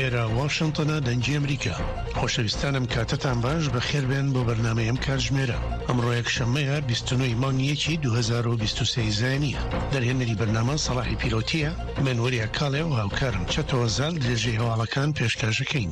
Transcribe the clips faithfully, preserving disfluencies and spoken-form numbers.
لێرە واشنگتنە دەنگی ئەمریکا. خۆشەویستانم کاتتان باش بەخێر بێن بۆ بەرنامەیەم کاتژمێرە. ئەمڕۆ یەکشەممەیە بیست و نۆی مانگی یەکی دوو هەزار و بیست و سێ زایانیە. دەرهێنەری بەرنامە سەڵاحی پیرۆتیە، من وەریا کاڵێ و هاوکارم چەتەوە زال درێژەی هەواڵەکان پێشکەشەکەین.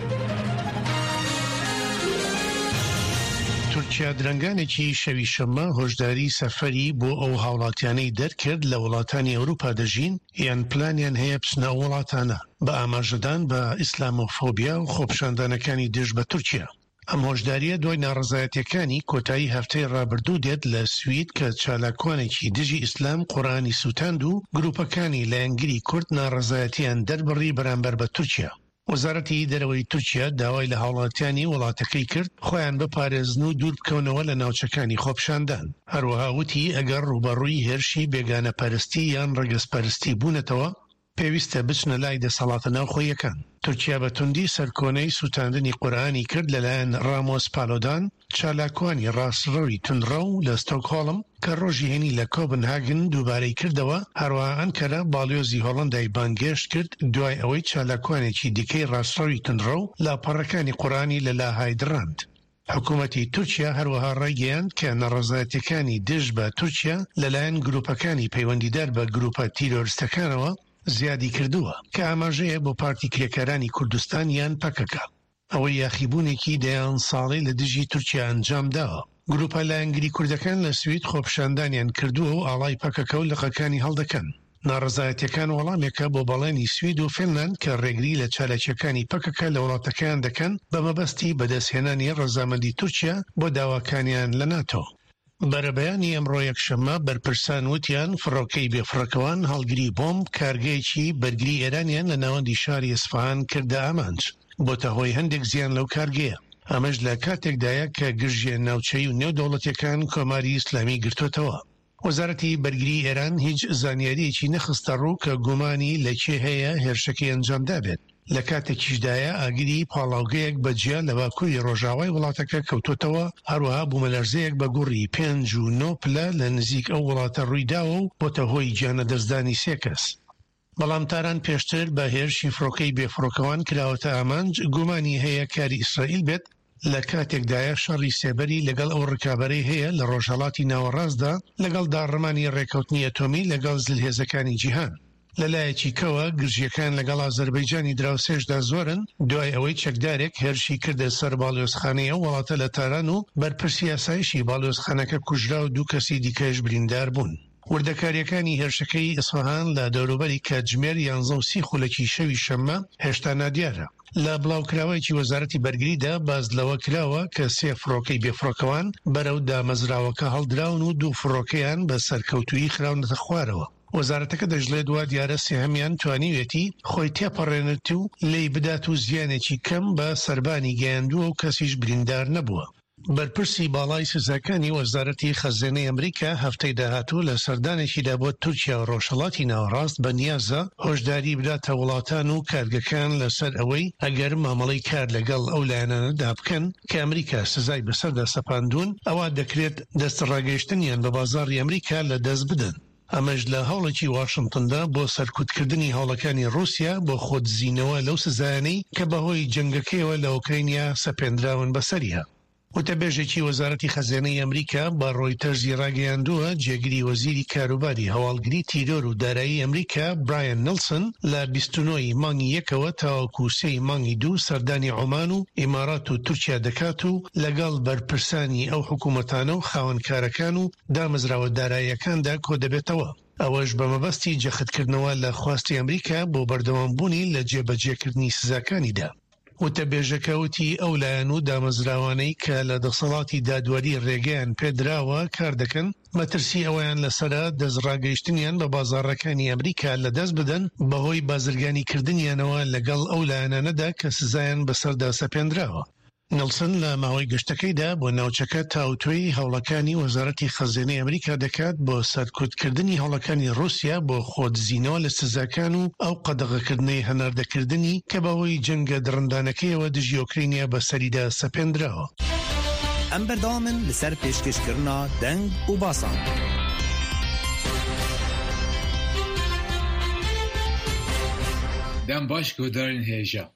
تورکیا درەنگانێکی شەوی شەممە هۆشداری سەفەری بۆ ئەو هاوڵاتیانەی دەرکرد لە وڵاتانی ئەوروپا دەژین یان پلانیان هەیە بچنە وڵاتانە بە ئاماژەدان بە ئیسلامۆفۆبیا و خۆپشاندانەکانی دژ بە تورکیا. ئەم هۆشداریە دوای ناڕەزایەتیەکانی کۆتایی هەفتەی ڕابردوو دێت لە سوید کە چالاکوانێکی دژی ئیسلام قورئانی سوتاند و گروپەکانی لایەنگری کورد ناڕەزایەتیان دەربڕی بەرامبەر بە تورکیا. وەزارەتی دەرەوەی تورکیا داوای لە هاوڵاتیانی وڵاتەکەی کرد خۆیان بپارێزن و دوور بکەونەوە لە ناوچەکانی خۆپشاندان. هەروەها وتی ئەگەر ڕوبەڕووی هێرشی بێگانە پەرستی یان ڕەگەزپەرستی بوونەتەوە پێویستە بچنە لای دەسەڵاتە ناوخۆیەکان. تورکیا بە توندی سەرکۆنەی سوتاندنی قورئانی کرد لەلایەن ڕامۆس پالۆدان، چالاکوانی ڕاستڕەوی تونڕە و لە ستۆکهۆڵم کە ڕۆژی هێنی لە کۆپنهاگن دووبارەی کردەوە. هەروەها ئەنکەرە باڵیۆزی هۆڵەندای بانگێشت کرد دوای ئەوەی چالاکوانێکی دیکەی ڕاستڕەوی تونڕە و لاپەڕەکانی قورئانی لە لاهای دڕاند. حکوومەتی تورکیا هەروەها ڕایگەیاند کە نەڕەزایەتیەکانی دژ بە تورکیا لەلایەن گروپەکانی پەیوەندیدار بە گروپە تیرۆریستەکانەوە زیادی کردووە کە ئاماژەیە بۆ پارتی کرێکەرانی کوردستان یان پەکەکە. ئەوەی یاخیبوونێکی دەیان ساڵی لە دژی تورکیا ئەنجام داوە. گروپە لایەنگری کوردەکان لە سوید خۆپشاندانیان کردووە و ئاڵای پەکەکە و لقەکانی هەڵدەکەن. ناڕەزایەتیەکان وەڵامێکە بۆ بەڵێنی سوید و فینلاند کە ڕێگری لە چالەکیەکانی پەکەکە لە وڵاتەکەیان دەکەن بە مەبەستی بەدەستهێنانی ڕەزامەندی تورکیا بۆ داواکانیان لە ناتۆ. بەرەبەیانی ئەمڕۆ یەکشەممە بەرپرسان وتیان فڕۆکەی بێفڕەکەوان هەڵگری بۆمب کارگەیەکی بەرگری ئێرانیان لە ناوەندی شاری ئەسفەهان کردە ئامانج بۆتە هۆی هەندێک زیان لەو کارگەیە. ئەمەش لە کاتێکدایە کە گژێ ناوچەی و نێودەوڵەتیەکان کۆماری ئیسلامی گرتوتەوە. وەزارەتی بەرگری ئێران هیچ زانیاریەکی نەخستە ڕوو کە گومانی لە کێ هەیە هێرشەکەی ئەنجامدا بێت. لە کاتێکیشدایە ئاگری پاڵاوگەیەک بەجیا لە باکووری ڕۆژاوای وڵاتەکە کەوتوتەوە، هەروەها بوومەلەرزەیەک بە گوڕی پێنج و نۆ پلە لە نزیک ئەو وڵاتە ڕوویداوە و بۆتە هۆی گیانە دەستدانی سێ کەس. بەڵام تاران پێشتر بە هێرشی فڕۆکەی بێفڕۆکەوان کراوەتە ئامانج گومانی هەیە کاری ئیسرائیل بێت لە کاتێکدایە شەڕی سێبەری لەگەڵ ئەو ڕکابەرەی هەیە لە ڕۆژهەڵاتی ناوەڕاستدا لەگەڵ داڕمانی ڕێکەوتنی ئەتۆمی لەگەڵ زلهێزەکانی جیهان. لەلایەکی کەوە گرژیەکان لەگەڵ ئازەربەیجانی دراوسێشدا زۆرن دوای ئەوەی چەکدارێک هێرشی کردە سەر باڵیۆزخانەی ئەو وڵاتە لە تاران و بەرپرسی یاسایشی باڵیۆزخانەکە کوژرا و دوو کەسی دیکەش بریندار بوون. وردەکاریەکانی هێرشەکەی ئیسفەهان لە دەوروبەری کاتژمێر یانزە و سی خولەکی شەوی شەممە هێشتا نادیارە. لە بڵاوکراوەیەکی وەزارەتی بەرگریدا باز لەوە کراوە کە سێ فڕۆکەی بێفڕۆکەوان بەرەو دامەزراوەکە هەڵدراون و دوو فڕۆکەیان بە سەرکەوتویی خراونەتە خوارەوە. وەزارەتەکە دەژڵێت وا دیارە سێهەمیان توانیوێتی خۆی تێپەڕێنێت و لێی بدات و زیانێکی کەم بە سەربانی گەیاندووە و کەسیش بریندار نەبووە. بەرپرسی باڵای سزاکانی وەزارەتی خەزانەی ئەمریکا هەفتەی داهاتوو لە سەردانێکیدا بۆ تورکیا و ڕۆژهەڵاتی ناوەڕاست بە نیازە هۆشداری بداتە وڵاتان و کارگەکان لەسەر ئەوەی ئەگەر مامەڵەی کار لەگەڵ ئەو لایەنانەدا بکەن کە ئەمریکا سزای بەسەردا سەپاندوون ئەوە دەکرێت دەستڕاگەیشتنیان بە بازاڕی ئەمریکا لە دەست بدەن. ئەمەش لە هەوڵێکی واشنگتندا بۆ سەرکوتکردنی هەوڵەکانی رووسیا بۆ خۆدزینەوە لەو سزایانەی کە بەهۆی جەنگەکەیەوە لە ئوکراینیا سەپێنراون بەسەریە. وتەبێژێکی وەزارەتی خەزانەی ئەمریکا بە ڕۆیتەرزی ڕاگەیاندووە جێگیری وەزیری کاروباری هەواڵگری تیرۆر و دارایی ئەمریکا برایەن نڵسن لە بیست و نۆی مانگی یەکەوە تاوەکو سێی مانگی دوو سەردانی عومان و ئیمارات و تورکیا دەکات و لەگەڵ بەرپرسانی ئەو حکوومەتانە و خاوەنکارەکان و دامەزراوە داراییەکاندا کۆ دەبێتەوە. ئەوەش بە مەبەستی جەختکردنەوە لە خواستی ئەمریکا بۆ بەردەوامبوونی لە جێبەجێکردنی سزاکانیدا. وتەبێژەکەوتی ئەو لایەن و دامەزراوانەی کە لە دەسەڵاتی دادوەری ڕێگەیان پێدراوە کار دەکەن مەترسی ئەویان لەسەرە دەستڕاگەیشتنیان بە بازاڕەکانی ئەمریکا لەدەست بدەن بەهۆی بازرگانی کردنیانەوە لەگەڵ ئەو لایەنانەدا کە سزایان بەسەردا سەپێنراوە. نڵسن لە ماوەی گەشتەکەیدا بۆ ناوچەکە تاوتوێی هەوڵەکانی وەزارەتی خەزانەی ئەمریکا دەکات بۆ سەرکوتکردنی هەوڵەکانی رووسیا بۆ خۆدزینەوە لە سزاکان و ئەو قەدەغەکردنەی هەناردەکردنی کە بەهۆی جەنگە دڕندانەکەیەوە دژی ئۆکراینیا بەسەریدا سەپێنراوە. ئەم بەردەوامن لەسەر پێشکەشکردنا دەنگ و باسان. دەم باش گۆدارین هێژە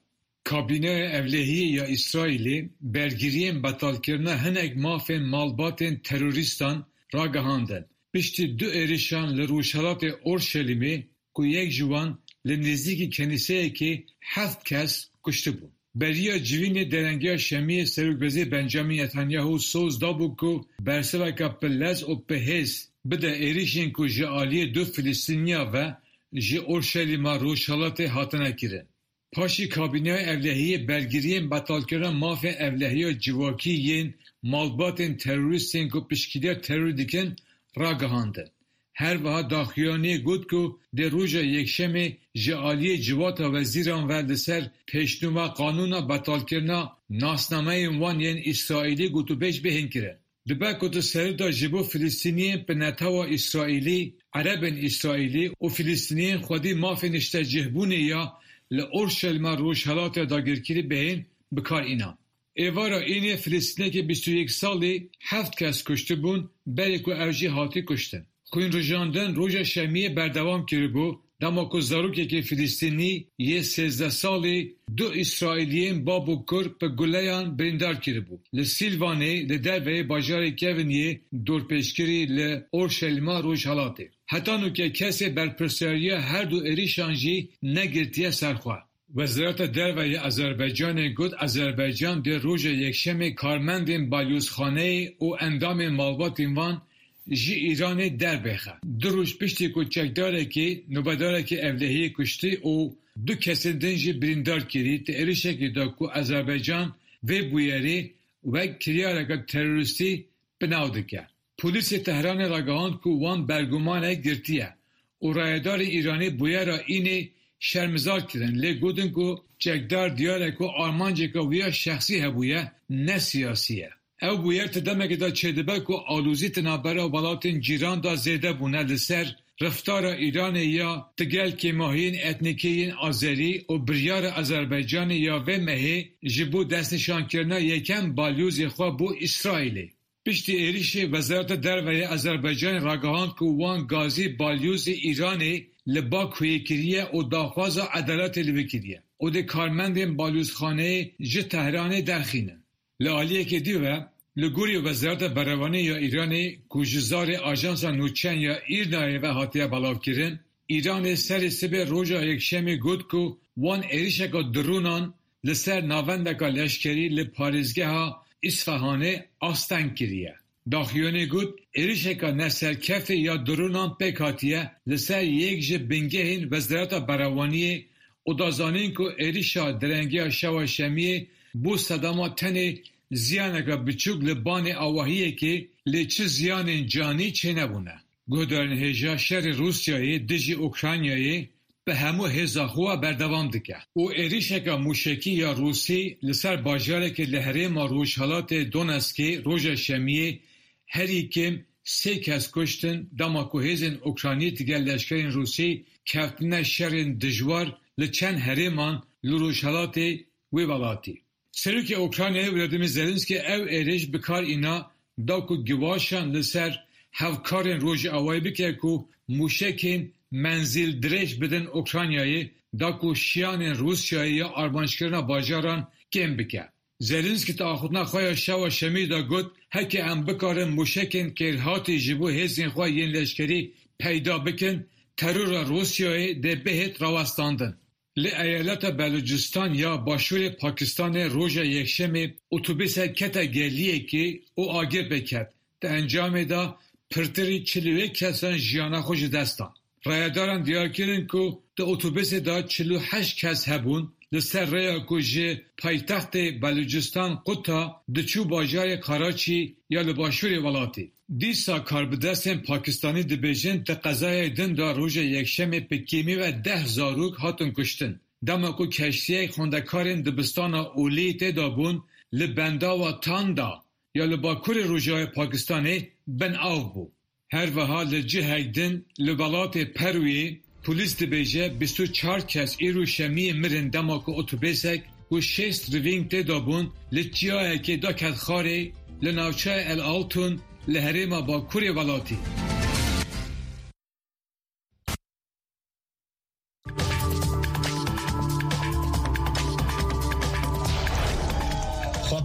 کابینه اولهی یا اسرائیلی برگیرین بطالکرنا هنگ مافین مالباتین تروریستان را گهاندن. پشتی دو ایریشان لروشالات اورشلیمی که یک جوان لنزدیکی کنیسه که هفت کس کشته بود. بریا جوین درنگی شمی سروکبزی بنجامین نتانیاهو سوز دابو که برسوا که پلز و پهیز بده ایریشین که جعالی دو فلسطینیا و جه اورشلیما روشالات هاتنه کرن. پاشی کابینه اولهی برگیرین بطالکران مافین اولهی جواکی ین مالباتین تروریستین که پشکیده ترور دیکن را گهاندن. هر وها داخیانی گود که در روز یکشنبه جعالی جوات وزیران و لسر پیشنهاد قانون بطالکرنا ناسنامه وان ین اسرائیلی گوتو بیش بهین کرد. دبا کتو سردا جبو فلسطینیین پنتاوا اسرائیلی، عربن اسرائیلی و فلسطینیین خودی مافین اشتجهبونه یا لأورشلیم روشالات داگیرکری بهین بکار اینا. ایوارا اینی فلسطینی که بیست و یک سالی هفت کس کشته بون بری که اوجی هاتی کشتن. خوین رجاندن روژا شمیه بردوام کری بو دما که زاروکی که فلسطینی یه سیزده سالی دو اسرائیلیین بابو کر پا گلیان بریندار کری بو. لسیلوانی لدروی باجاری کونیه دور پیشکری لأورشلیم روشالاتی. حتی نو که کسی برپرسیاری هر دو ایریشانجی نگرتیه سرخواه. وزارت دروی آذربایجان گفت آذربایجان در روز یکشنبه کارمندین بالیوزخانه و اندام مالباتین وان جی ایران در بخه. دو روز پشتی که چکداره که نوبداره که اولهی کشتی و دو کسیدن جی بریندار کری تا ایریشه که دا که آذربایجان و بویری و کریاره که تروریستی بناو دکه. پلیس تهران را گهاند که وان برگمانه گرتیه و رایدار ایرانی بویه را اینی شرمزار کردن لی گودن که چکدار دیاره که آرمانجه که ویا شخصی هبویه نه سیاسیه. او بویر تدمه که دا چهدبه که آلوزی تنابره و بلاتین جیران دا زیده بونه لسر رفتار ایران یا تگل که ماهین اتنیکیین آذری و بریار آذربایجان یا و مهی جبو دست نشان کرنا یکم بالیوزی خواه بو اسرائیلی. پشتی ایریش وزارت دروی آذربایجان راگهاند که وان گازی بالیوز ایرانی لبا کوی کریه و داخواز عدالت لبی کریه و ده کارمندین بالیوزخانه جه تهران درخینن. لعالیه که دیوه لگوری وزارت بروانی یا ایرانی کجزار آژانس نوچن یا ایرنای و حاتیه بلاو کرن ایران سر سبه روژا یکشنبه گفت که وان ایریشک درونان لسر ناوندک لشکری لپارزگه ها اصفهانه آستن کریه. داخیانی گفت ایریشک نسرکف یا درونان پیکاتیه لسر یک جه بنگهین وزارت بروانی و دازانین که ایریشا درنگی شوا شمیه بو صداما تنه زیانکا بچوک لبان آواهیه که لیچه زیان جانی چه نبونه. گودارن هجا شر روسیایی دجی اوکراینیایی به همو هزاخوه بردوام دکه. او ایریشکا موشکی یا روسی لسر باجاره که لحره ما روشالات دونسکی روژا شمیه هری کم سه کس کشتن داما که هزین اوکراینی تیگر لشکرین روسی کفتنه شرین دجوار لچن هریمان لروشالات وی ولاتی. سروک اوکراینای ولادیمیر زلنسکی او ایریش بکار اینا دا که گواشان لسر هفکارین روژ آوائی بکر که موشکین منزل دریش بدن اوکراینایی دا که شیانین روسیایی یا آرمانشکرنا باجاران کم بکر. زلنسکی تا آخوتنا خواه شوا شمیر دا گود هکی هم بکارن موشکین که هاتی جبو هزین خواه ین لشکری پیدا بکن ترور روسیایی ده بهت راوستاندن. لی ایالت بلوچستان یا باشور پاکستان روژا یکشنبه اتوبیس کتا گلیه که او آگیر بکرد تا انجام دا پرتری چلو یک کسان جیانا خوش دستان. رایداران دیار کردن که دا اتوبیس دا چلو هشت کس هبون لسر ریا که جه پایتخت بلوچستان قطع دچو باجار کراچی یا لباشور ولاتی. دیسا کاربدستن پاکستانی دبیجن تا قضای دن دا روژ یکشنبه پکیمی و ده زاروک هاتون کشتن. دما که کشتیه خوندکارین دبستان اولی تیدا بون لبندا و تاندا یا لباکور روژای پاکستانی بن آو بو. هر وها لجه دن لولات پروی پولیس دبیجه بیست و چهار کس ایرو شمی مرن دما که اتوبیسک و شیست روینگ تیدا بون لچیاه که دا کت خاره لناوچه الالتون لحریم با کوری ولاتی.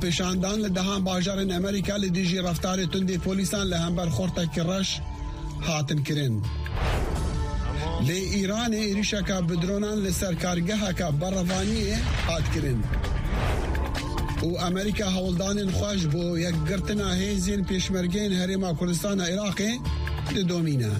پیشاندان لدهان باجارن امریکا لدیجی رفتار تندی پولیسان لهمبر خورتک رش هاتن کرن لی ایران ایریشا کا بدرونان لسرکارگه کا بروانی هات کرن و امریکا هولدان خوش بو یک گرتنا هیزین پیشمرگین هرما کردستان عراقی لدومینه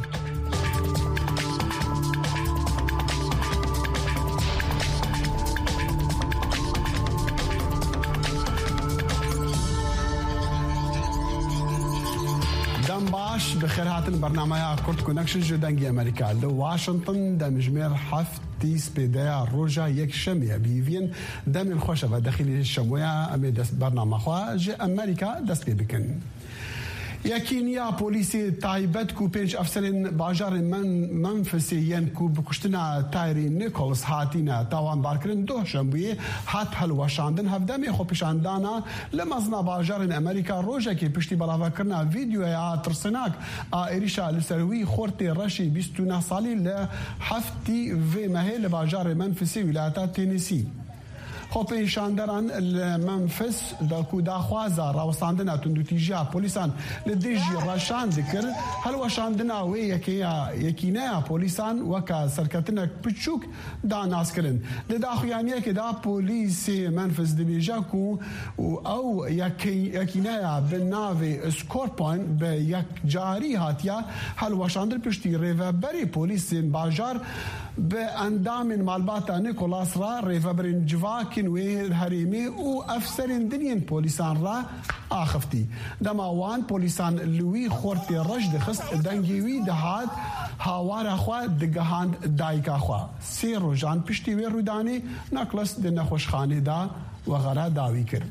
باش بخير هاتن برنامج كورت كونكشن جدنجي امريكا لواشنطن دمجمير حفتيس بداية روجا يك شمية بيفين دم الخوشة داخل الشموية أمي دست برنامج خواج امريكا دست بكن یکینیا پلیسی تایبت کو پنج افسرین باجار من منفسیین کو بکشتنا تایری نیکولس هاتینا تاوان بارکرین دو شنبه هات هلوشاندن هفدمی خو پیشاندانا لمزنا باجار امریکا روجا کی پشتی بلاوا کرنا ویدیو یا ترسناک ایریشا لسروی خورتی رشی بیست و نه سالی ل هفتی و مهل باجار منفسی ولایت تینیسی خو پیشاندران المنفس دا کو دا خوازا راوستاندنا تندوتیجا پولیسان لدیجی راشان ذکر هل وشاندنا و یکیا یکینا پولیسان وکا سرکتنا پچوک دا ناس کرن لدا خویانیه که دا پولیس منفس دبیجا کو او یکینا بناوی سکور پوینت به یک جاری هاتیا هل وشاندر پشتی ریوبری پولیس باجار به اندام مالباتا نیکولاس را ریوبرین جواک وی هریمی او افسرین دنین پولیسان را آخفتی دماوان پولیسان لوی خورتی رشد خست دنگیوی دهات هاوار خوا دگهاند دایکا خوا سی روزان پشتی وی رودانی نکلس د نخوشخانه دا و غرا داوی کرد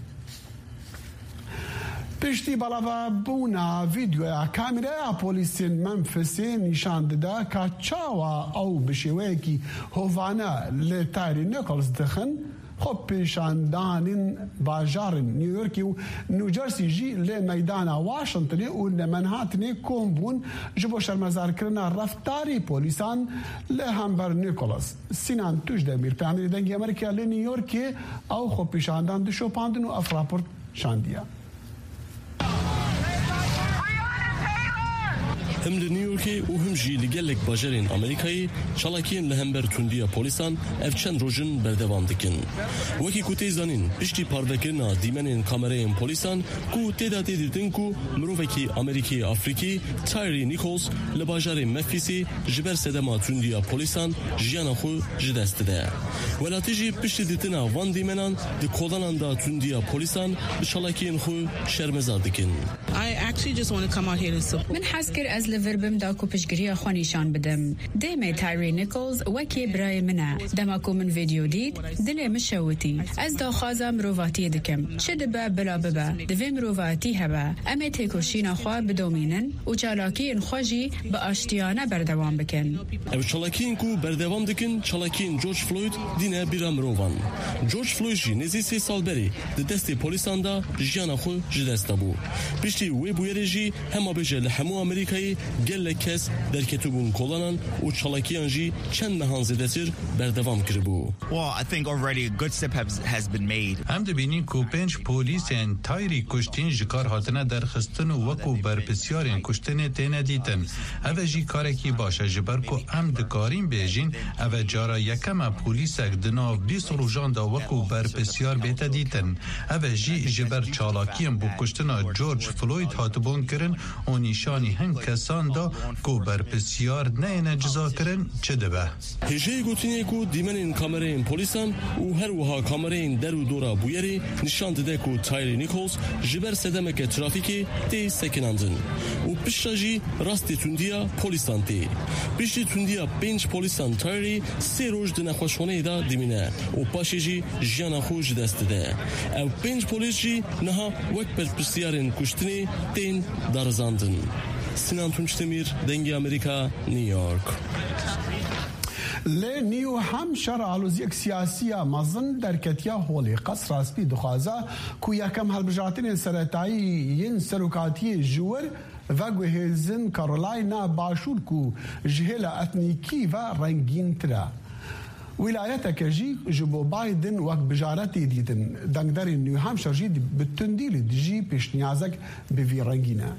پشتی بلاوا بونا ویدیو کامرا پولیسین منفسی نشان داده که چاوا او بشوی کی هوانا لتاری نیکولس دخن خب پیشاندان باجار نیویورکی و نیوجرسی جی لی میدان واشنطنی و لمنهاتنی کومبون جبو شرمزار کرنا رفتاری پولیسان لی همبر نیکولاس سینان توش دمیر پیامری دنگی امریکا لی نیویورکی او خب پیشاندان دشو پاندن و افراپورت شاندیا هم لنيويوركي وهم جي لقلك باجرين أمريكاي شالاكين لهمبر تندية بوليسان افچن روجن بردوام دكن وكي كو تيزانين بشتي پاردكرنا ديمنين كامرين بوليسان كو تيدا تيدتن كو مروفكي أمريكي أفريكي تايري نيكولز لباجرين مفيسي جبر سدما تندية بوليسان جيانا خو جدست ده ولا تيجي بشتي دتنا وان ديمنان دي كودانان دا تندية بوليسان بشالاكين خو شرمزار دكن I actually just want to come out here to support. من حاسكر از لفربم داكو پشگریا خوانیشان بدم دیم تایری نیکولز وکی برای منه دماکو من ویدیو دید دلی مشوتی از دا خوازم مروواتی دکم شد با بلا ببا دوی مروواتی هبا امی تیکوشین خواه بدومینن و چالاکی انخواجی با اشتیانه بردوام بکن او چالاکین کو بردوام دکن چالاکین جورج فلوید دینه بیرا مرووان جورج فلوید جی نزی سی سال بری ده دستی پولیسان دا جیانا خو جدسته بو پشتی وی بویره جی هما بجه لحمو امریکایی گل کس در کتبون کلانان و چالاکیان جی چند مهان زدتر بردوام کربو. Well, I think already a good step has, has been made. هم دبینین کو پنج پولیسین تایری کشتین جکار هاتنه در خستن و وکو برپسیارین کشتن تینه دیتن. اوه جی کارکی باشه جبر کو هم دکارین بیجین اوه جارا یکم پولیسک دنا بیس روژان دا وکو برپسیار بیت دیتن. اوه جی جبر چالاکیم بو کشتن جورج فلوید هاتبون کرن و نیشانی هنگ کسان دا کو برپسیار نه جزا کرن چه دبه؟ هجه گوتینه کو دیمنین کامرین پولیسان و هر وها کامرین در و دورا بویری نشان داده کو تایری نیکولز جبر سدمک ترافیکی تی سکناندن و پشتاجی راستی تندیا پولیسان تی پشتی تندیا پنج پولیسان تایری سه روز دن خوشونه دا دیمینه و پاشیجی جیان خوش دست ده او پنج پولیس جی نها وک برپسیارین کشتنی تین دارزاندن سینان تونچتمیر دنگی امریکا نیویورک لی نیو همشر آلوز یک سیاسی مزن در کتیا هولی قصر اسپی دخوازا کو یکم هلبجاتین سرطایی ین سروکاتی جور و گوهزن کارولاینا باشور کو جهل اتنیکی و رنگین ترا ولايتك جي جبو بايدن وقت بجارتي ديتن دنگدر نيو هامشير جي بتنديل دجي پیش نیازك بفيرنگينا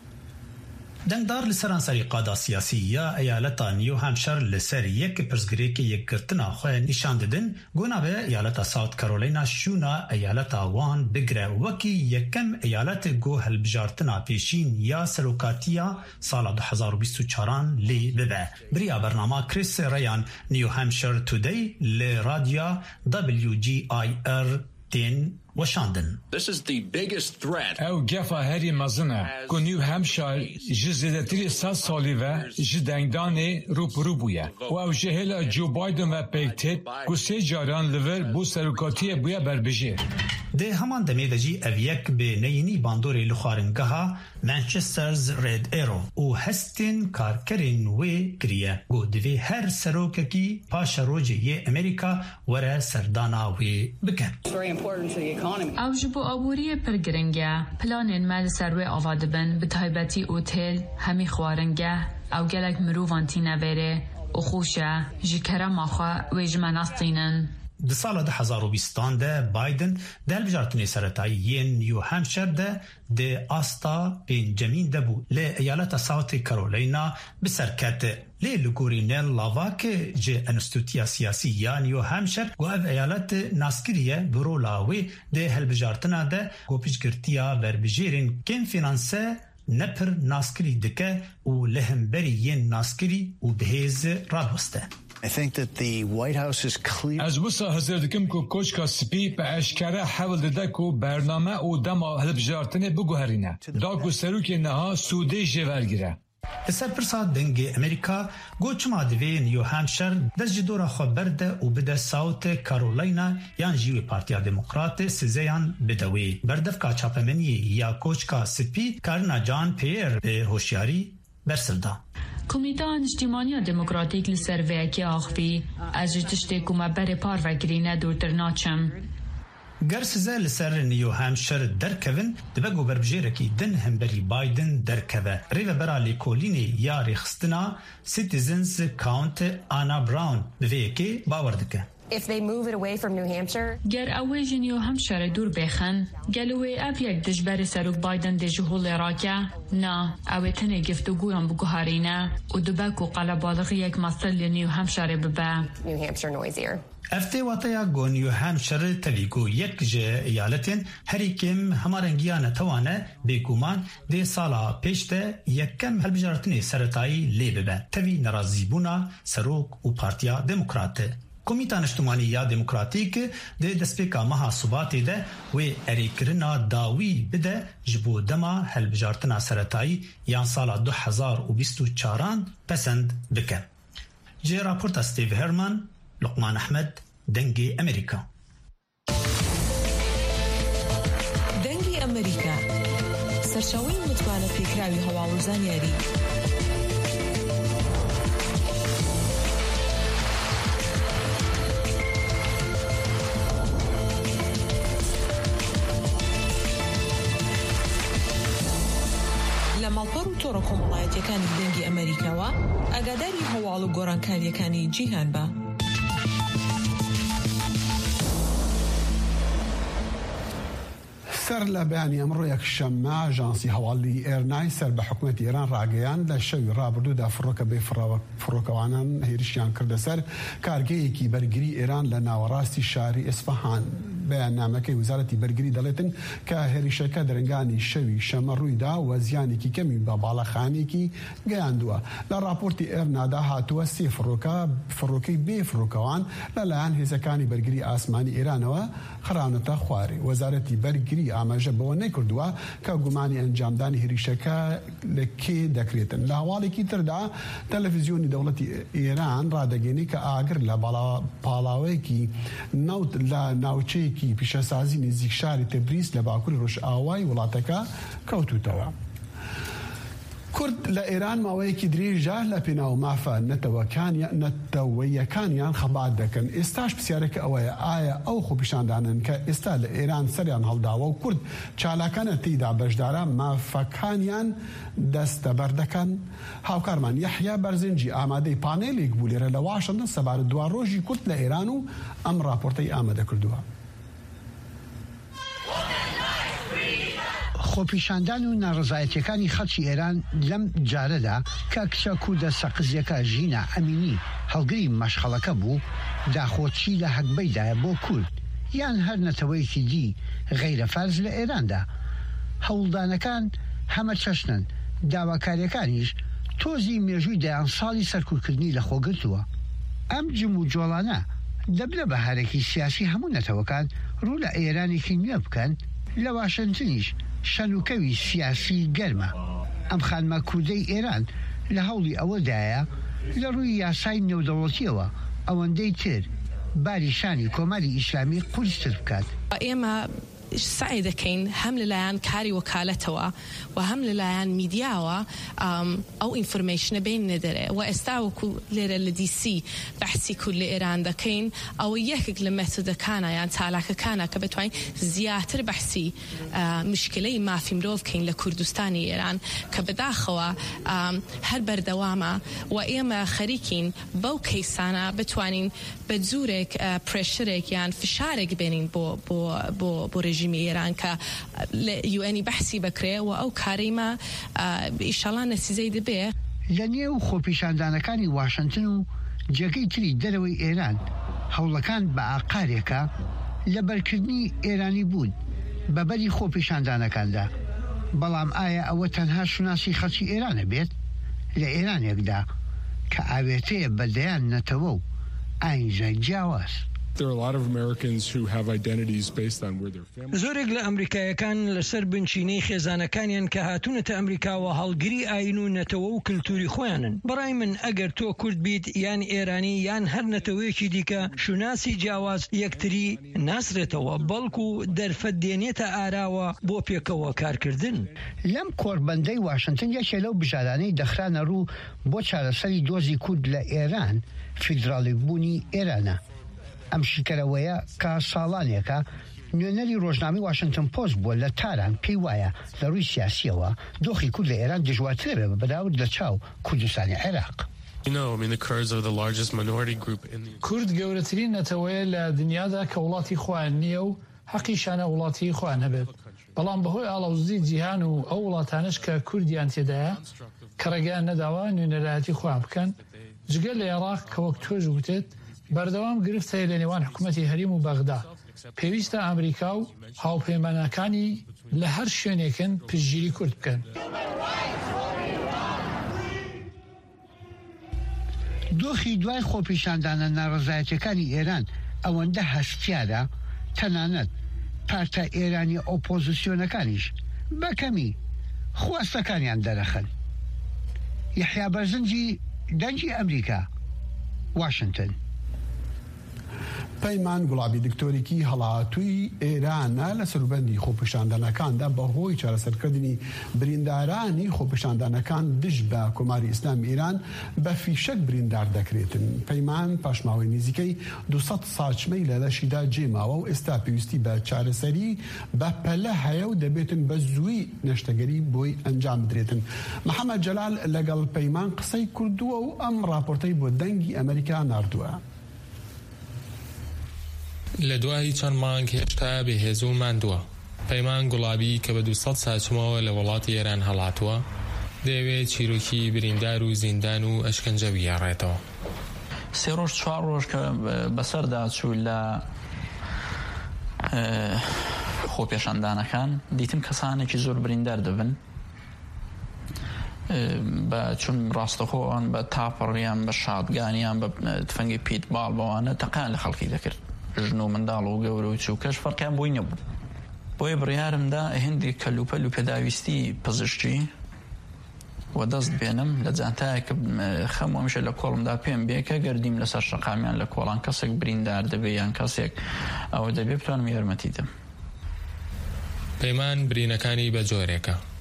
دنگدار لسران سری قادا سیاسیه ایالتا نیو همشر لسر یک پرزگریکی یک گرتنا خواه نشان ددن گونا به ایالتا ساوت کارولینا شونا ایالتا وان بگره وکی یکم ایالت گو هلبجارتنا پیشین یا سلوکاتیا سال دو هزار و بیست و چهار لی ببه بریا برنامه کریس ریان نیو همشر تودی لرادیا دبلیو جی آی ار تین واشندن. This is the biggest threat. او گفا هری مزنه که نیو همشار جزیدتری سال سالی و جدنگدان روپرو بویه و او جهل جو بایدن و پیکتید که سه جاران لور بو سروکاتی بویه بربجیر. ده همان دمی دجی اویک به نینی باندوری لخارنگها منچسترز رید ایرو و هستین کارکرین وی کریه گو دوی هر سروککی پاش روجی امریکا وره سردانا وی بکن. او جبو آبوری پرگرنگه پلانین مال سروی آواده بن به تایبتی اوتل همی خوارنگه او گلک مرووانتی نویره و خوشه جکره ماخوا و جمناستینن. د سال دو هزار و بیست ده بایدن د هلبجارتنی سرطایی نیو همشر ده د آستا بنجامین دبو لی ایالت ساوت کارولینا بسرکت لی لگوری نیل لاواک جه انستوتیا سیاسی یا نیو همشر و او ایالت ناسکریه برولاوی ده هلبجارتنا ده گوپیشگرتیا بربجیرین کم فینانسه نپر ناسکری دکه و لهمبری ین ناسکری و بهیز رادوسته. I think that the White House is clear. از وسا حضر دکم که کوچکا سپی به اشکره حول داده که برنامه او دما هلبجارتنه بگوهرینه دا که سروک نها سوده جورگیره. سرپرسا دنگ امریکا گوچما دوی نیو همشر دست جدورا خبرده و بده ساوت کارولینا یان جیوی پارتیا دموکرات سیزیان بدوی بردفکا چاپمنی یا کوچکا سپی کارنا جان پیر به هوشیاری برسلده. کمیتان اجتماعی دموکراتیک لسروی که آخوی از جتشتی کما بر پار و گرینه دورتر ناچم. گرسزه لسر نیو همشر درکوین دبگو بربجیرکی دن همبری بایدن درکوه. ریو برالی کولینی یا ریخستنا سیتیزنز کاونت آنا براون بویکی باوردکه. If they move it away from New Hampshire, گر اویج نیو همشر دور بخن گلوی اف یک دجبر سروک بایدن دجهول راکه نه اویتنه گفتگویم بگوهارینه و دبکو قلبالغ یک مصل نیو همشر ببه. New Hampshire noisier. افته واتیا گو نیو همشر تلیگو یک جه ایالتین هریکم همارنگیان توانه بگومان ده سالا پیشته یکم هلبجارتنی سرطایی لی ببه توی نرازیبونا سروک و پارتیا دموکراته. کمیتان اجتماعی یا دموکراتیک ده دسپیکا مها صوباتی ده و اریکرنا داوی بده جبو دما هلبجارتنا سرطایی یان سالا دو هزار و بیست و چاران پسند بکن. جه راپورت استیو هرمان، لقمان احمد، دنگی امریکا. دنگی امریکا سرچاوی متوانه پیکراوی هواوزان یاری مالپەر و تۆڕە کۆمەڵایەتیەکانی دەنگی ئەمریکاوە ئاگاداری هەواڵ و گۆڕانکاریەکانی جیهان بە. سەر لە بەیانی ئەمڕۆ یەکشەممە ئاژانسی هەواڵی ئێرنای سەر بە حکوومەتی ئێران ڕاگەیاند لە شەوی ڕابردوودا فڕۆکە بێ فڕۆکەوانان هێرشیان کردە سەر کارگەیەکی بەرگری ئێران لە ناوەڕاستی شاری ئیسفەهان. بەیاننامەکەی وزارەتی بەرگری دەڵێتن کە هێرشەکە دەرەنگانی شەوی شەمە ڕوویدا و زیانێکی کەمی بە باڵەخانێکی گەیاندووە. لە راپۆرتی ئێرنادا هاتووە سێ فڕۆکە فڕۆکەی بێ فڕۆکەوان لەلایەن هێزەکانی بەرگری ئاسمانی ئێرانەوە خراونەتە خوارێ. وەزارەتی بەرگری ئاماژە بەوە نەکردووە کە گومانی ئەنجامدانی هێرشەکە لە کێ دەکرێتن. لە هەواڵێکی تردا تەلەڤیزیۆنی دەوڵەتی ئێران ڕادەگەێنی کە ئاگر لە پاڵاوەیەکی نەوت لە ناوچەیەکی پیشەسازی نزیک شاری تبریز لە باکووری ڕۆژئاوای وڵاتەکە کەوتوتەوە. کورد لە ئێران ماوەیەکی درێژە لە پێناو مافە نەتەوەیەکانیان خەبات دەکەن. ئێستاش پرسیارەکە ئەوەیە ئایا ئەو خۆپیشاندانن کە ئێستا لە ئێران سەریان هەڵداوە و کورد چالاکانە تێیدا بەشدارە مافەکانیان دەستەبەر دەکەن؟ هاوکارمان یەحیا بەرزنجی ئامادەی پانێلێک بوو لێرە لە واشنتن سەبارەت دوا ڕۆژی کورد لە ئێران و ئەم راپۆرتەی ئامادە کردووە. خۆپیشاندان و ناڕزایەتیەکانی خەڵکی ئێران لەم جارەدا کە کچە کوردە سەقزیەکە ژینە ئەمینی هەڵگری مەشخەڵەکە بوو داخۆچی لە هەکبەیدایە بۆ کورد یان هەر نەتەوەیەکی دی غەیرە فەرز لە ئێراندا. هەوڵدانەکان هەمە چەشنن، داواکاریەکانیش تۆزی مێژووی دەیان ساڵی سەرکوتکردنی لە خۆگرتووە. ئەم جم و جۆڵانە دەبرە بە هەرێکی سیاسی هەموو نەتەوەکان ڕوو لە ئێرانێکی نوێ بکەن. لە واشنتنیش شەنوکەوی سیاسی گەرمە. ئەم خانمە کوردەی ئێران لە هەوڵی ئەوەدایە لە ڕووی یاسای نێودەوڵەتیەوە ئەوەندەی تر باری شانی کۆماری ئیسلامی قورستر بکات. ئێمە سعی دەکەین هەم لەلایەن کاری وەکالەتەوە و هەم لەلایەن میدیاوە ئەو ئینفۆرمێشنە بین نەدەرێ و ئێستا وەکو لێرە لە دیسی بەحسی کورد لە ئێران دەکەین ئەوە یەکێک لە مێتۆدەکانە یان چالاکەکانە کە بتوانین زیاتر بەحسی مشکلەی مافی مرۆڤ بکەین لە کوردستانی ئێران کە بەداخەوە هەر بەردەوامە و ئێمە خەریکین بەو کەیسانە بتوانین بە جوورێک پرێشرێک یان فشارێک بێنین بۆ بۆ بۆ ژیمی ئێران کە لە یو ئەنی بەحسی بکرێ و ئەو کارەیمە ئیشەڵا نەتیجەی دەبێ. لە نێو خۆپیشاندانەکانی واشنتن و جێگەی تری دەرەوەی ئێران هەوڵەکان بە ئاقارێکە لە بەرکردنی ئێرانی بوون بە بەری خۆپیشاندانەکاندا. بەڵام ئایا ئەوە تەنها شوناسی خەڵکی ئێرانە بێت لە ئێرانێکدا کە ئاوێتەیە بەدەیان نەتەوە و ئاینجای جیاواز؟ زۆرێک لە ئەمریکایەکان لەسەر بنچینەی خێزانەکانیان کە هاتوونەتە ئەمریکاوە هەڵگری ئاین و نەتەوە و کللتوری خۆیانن. بەڕای من ئەگەر تۆ کورد بیت یان ئێرانی یان هەر نەتەوەیەکی دیکە شوناسی جیاواز یەکتری ناسرێتەوە بەڵکو دەرفەت دێنێتە ئاراوە بۆ پێکەوە کارکردن. لەم کۆربەندەی واشنتن یەکێ لەو بژارانەی دەخرانە ڕوو بۆ چارەسەری دۆزی کورد لە ئێران فیدراڵی بوونی ئێرانە. ئەم شیکەرەوەیە کە ساڵانێکە نوێنەری ڕۆژنامی واشنتن پۆست بووە لە تاران پێی وایە لە ڕووی سیاسیەوە دۆخی کورد لە ئێران دژوارترە بێ بەراورد لە چاو کوردستانی عێراق. کورد گەورەترین نەتەوەیە لە دنیادا کە وڵاتی خۆیان نییە و حەقیشانە وڵاتی خۆیان هەبێت. بەڵام بەهۆی ئاڵەوزی جیهان و ئەو وڵاتانش کە کوردیان تێدایە کە ڕێگەیان نەداوە نوێنەرایەتی خۆیان بکەن جگەل لە عێراق کە وەک تۆش وتێت بەردەوام گرفتە لە نێوان حکوومەتی هەریم و بەغدا. پێویستە ئەمریکا و هاوپەیمانەکانی لە هەر شوێنێکن پشتگیری کورد بکەن. دۆخی دوای خۆپیشاندانە ناڕزایەتیەکانی ئێران ئەوەندە هەستیارە تەنانەت پارتە ئێرانی ئۆپۆزیسیۆنەکانیش بەکەمی خواستەکانیان دەرەخەن. یەحیا بەرزنجی دەنگی ئەمریکا، واشنتن. پەیمان گوڵابی دکتۆریکی هەڵاتووی ئێرانە لە سەروبەندی خۆپیشاندانەکاندا بەهۆی چارەسەرکردنی بریندارانی خۆپیشاندانەکان دژ بە کۆماری ئیسلامی ئێران بە فیشەک بریندار دەکرێتن. پەیمان پاشماوەی نزیکەی دووسەد ساچمەی لە لەشیدا جێماوە و ئێستا پێویستی بە چارەسەری بە پەلە هەیە و دەبێتن بە زووی نەشتەگەری بۆی ئەنجام بدرێتن. محەممەد جەلال لەگەڵ پەیمان قسەی کردووە و ئەم راپۆرتەی بۆ دەنگی ئەمریکا ناردووە. لە دوای چەند مانگ هێشتا بەهێزوو ماندووە. پەیمان گوڵابی کە بە دووسەد ساچمەوە لە وڵاتی ئێران هەڵاتووە دەیەوێت چیرۆکی بریندار و زیندان و ئەشکەنجە بیاڕێتەوە. سێ ڕۆژ چوار ڕۆژ کە بەسەردا چوو لە خۆپێشاندانەکان دیتم کەسانێکی زۆر بریندار دەبن بە چون ڕاستەخۆیان بە تاپەڕیان بە شادگانیان بە تفەنگی پیت باڵ بەوانە تەقان لە خەڵکی دەکرد. ژن و منداڵ و گەورە و چووکەش فەرقیان بۆی نەبوو. بۆیە بڕیارمدا هێندێک کەلوپەل و پێداویستی پزیشکی و دەست بێنم لە جانتایەکە خەم هەمیشە لە کۆڵمدا پێم بێ کە گەردیم لەسەر شەقامیان لە کۆڵان کەسێک بریندار دەبێ یان کەسێک ئەوە دەبێ بتوانم یارمەتی دەم. پەیمان برینەکانی بە جۆرێکە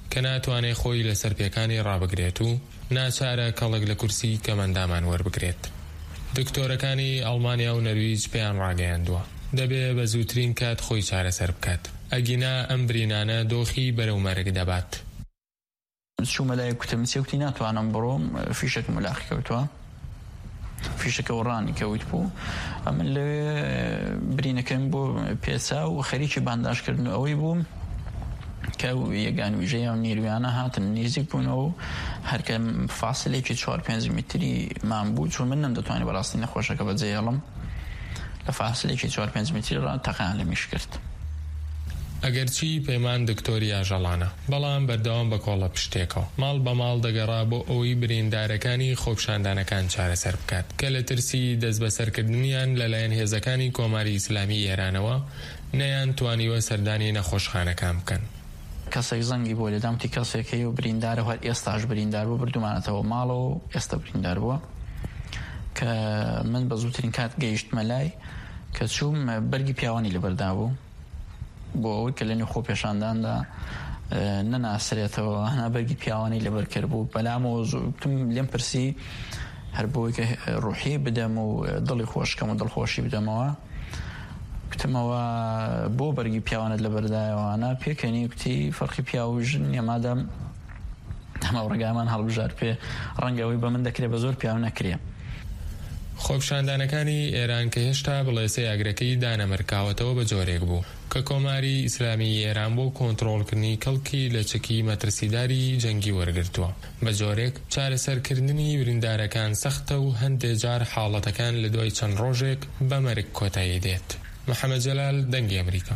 کە ناتوانێت خۆی لەسەر پێکانی ڕابگرێت و ناچارە کەڵک لە کورسی کەمەندامان وەربگرێت. دکتۆرەکانی ئەڵمانیا و نەرویج پێیان ڕاگەیاندووە دەبێ بە زووترین کات خۆی چارەسەر بکات، ئەگینا ئەم برینانە دۆخی بەرەو مەرگ دەبات. چوومە لای کوتم سێوتی ناتوانم بڕۆم، فیشێکم وەلاخی کەوتووە، فیشەکە وەڕانی کەوت بوو. ئەمن لەوێ برینەکەم بۆ پێچا و خەریکی بانداشکردن ئەوەی بووم کە یەکان ویژەیە و نیرویانە هاتن نزیک بوونەوە و هەرکە فاسلێکی چوار پێنج میتری مان بوو، چون من نەمدەتوانی بەڕاستی نەخۆشەکە بەجێهێڵم، لە فاسلێکی چوار پێنج میتری ڕ تەقیان لەمیش کرد. ئەگەرچی پەیمان دکتۆری ئاژەڵانە، بەڵام بەردەوام بە کۆڵە پشتێکەوە ماڵ بە ماڵ دەگەڕا بۆ ئەوەی بریندارەکانی خۆپیشاندانەکان چارەسەر بکات کە لە ترسی دەست بەسەرکردنیان لەلایەن هێزەکانی کۆماری ئیسلامی ئێرانەوە نەیان توانیوە سەردانی نەخۆشخانەکان بکەن. کەسێک زەنگی بۆ لێدامتی کەسێکی و بریندارە هەر ئێستاش بریندار بوو، بردومانەتەوە ماڵەوە ئێستا بریندار بووە کە من بە زووترین کات گەیشتمە لای کە چووم بەرگی پیاوانی لەبەردا بوو بۆ ئەوەی کە لەنێو خۆ پێشانداندا نەناسرێتەوە، هەنا بەرگی پیاوانی لەبەر کرد بوو. بەلامەوە زووتم لێم پرسی هەر بۆی کە ڕوحی بدەم و دڵی خۆشکەم و دڵخۆشی بدەمەوە، کتمەوە بۆ بەرگی پیاوانت لەبەردایەوەوانە پێکەنی کوتی فەرقی پیا و ژن نیەمادەم ئەمە ڕێگامان هەڵبژار پێ ڕەنگەوەی بە من دەکرێت بە زۆر پیاو نەکرێ. خۆپیشاندانەکانی ئێران کە هێشتا بڵێسەی ئاگرەکەی دانەمەرکاوەتەوە بە جۆرێک بوو کە کۆماری ئیسلامی ئێران بۆ کۆنتڕۆڵکردنی کەڵکی لە چەکی مەترسیداری جەنگی وەرگرتووە. بە جۆرێک چارەسەرکردنی بریندارەکان سەختە و هەندێک جار حاڵەتەکان لە دوای چەند ڕۆژێک بە مەرگ کۆتایی دێت. محەممەد جەلال، دەنگی ئەمریکا.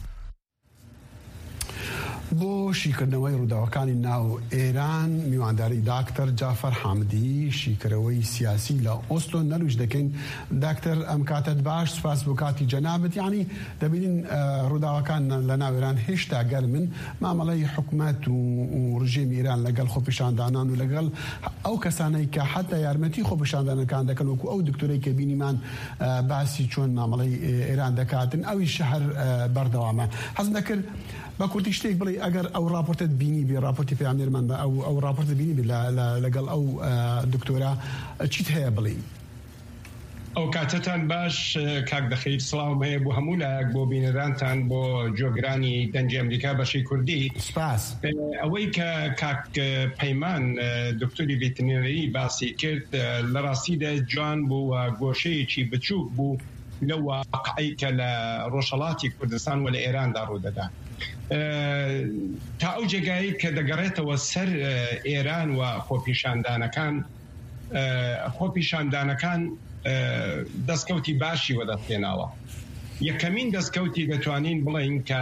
بۆ شیکردنەوەی ڕووداوەکانی ناو ئێران میوانداری داکتەر جافەر حامدی شیکردنەوەی سیاسی لە ئۆسلۆ نەلوش دەکەین. داکتەر ئەم کاتت باش، سپاس بۆ کاتی جەنابەت. یعنی دەبینین ڕووداوەکان لە ناو ئێران هێشتا گەرمن، مامەڵەی حکوومەت و ڕژێمی ئێران لەگەڵ خۆپیشاندانان و لەگەڵ ئەو کەسانەی کە حتا یارمەتی خۆپیشاندانەکان دەکەن، وەکو ئەو دکتۆرەی کە بینیمان باسی چۆن مامەڵەی ئێران دەکاتن، ئەوی شەهر بەردەوامە. حەزم دەکرد بە کوردی شتێک بڵێ ئەگەر ئەو راپۆرتت بینی بێ، راپۆرتی پێامێرمان بە ئەو ئەو راپۆرت بینی بێ لەگەڵ ئەو دکتۆرە چیت هەیە بڵێ؟ ئەو کاتتان باش کاک دەخەیت، سڵاوم هەیە بۆ هەموو لایەک بۆ بینەرانتان بۆ جۆگرانی دەنگی ئەمریکا بەشەی کوردی. سپاس. ئەوەی کە کاک پەیمان دکتۆری ڤێترینەری باسی کرد لە ڕاستیدا جوان بوو و گۆشەیەکی بچووک بوو لە واقعی کە لە ڕۆژهەڵاتی کوردستان و لە ئێراندا ڕوودەدا. تا ئەو جێگایی کە دەگەڕێتەوە سەر ئێران و خۆپیشاندانەکان، خۆپیشاندانەکان دەستکەوتی باشی وەدەستێناوە. یەکەمین دەستکەوتی دەتوانین بڵین کە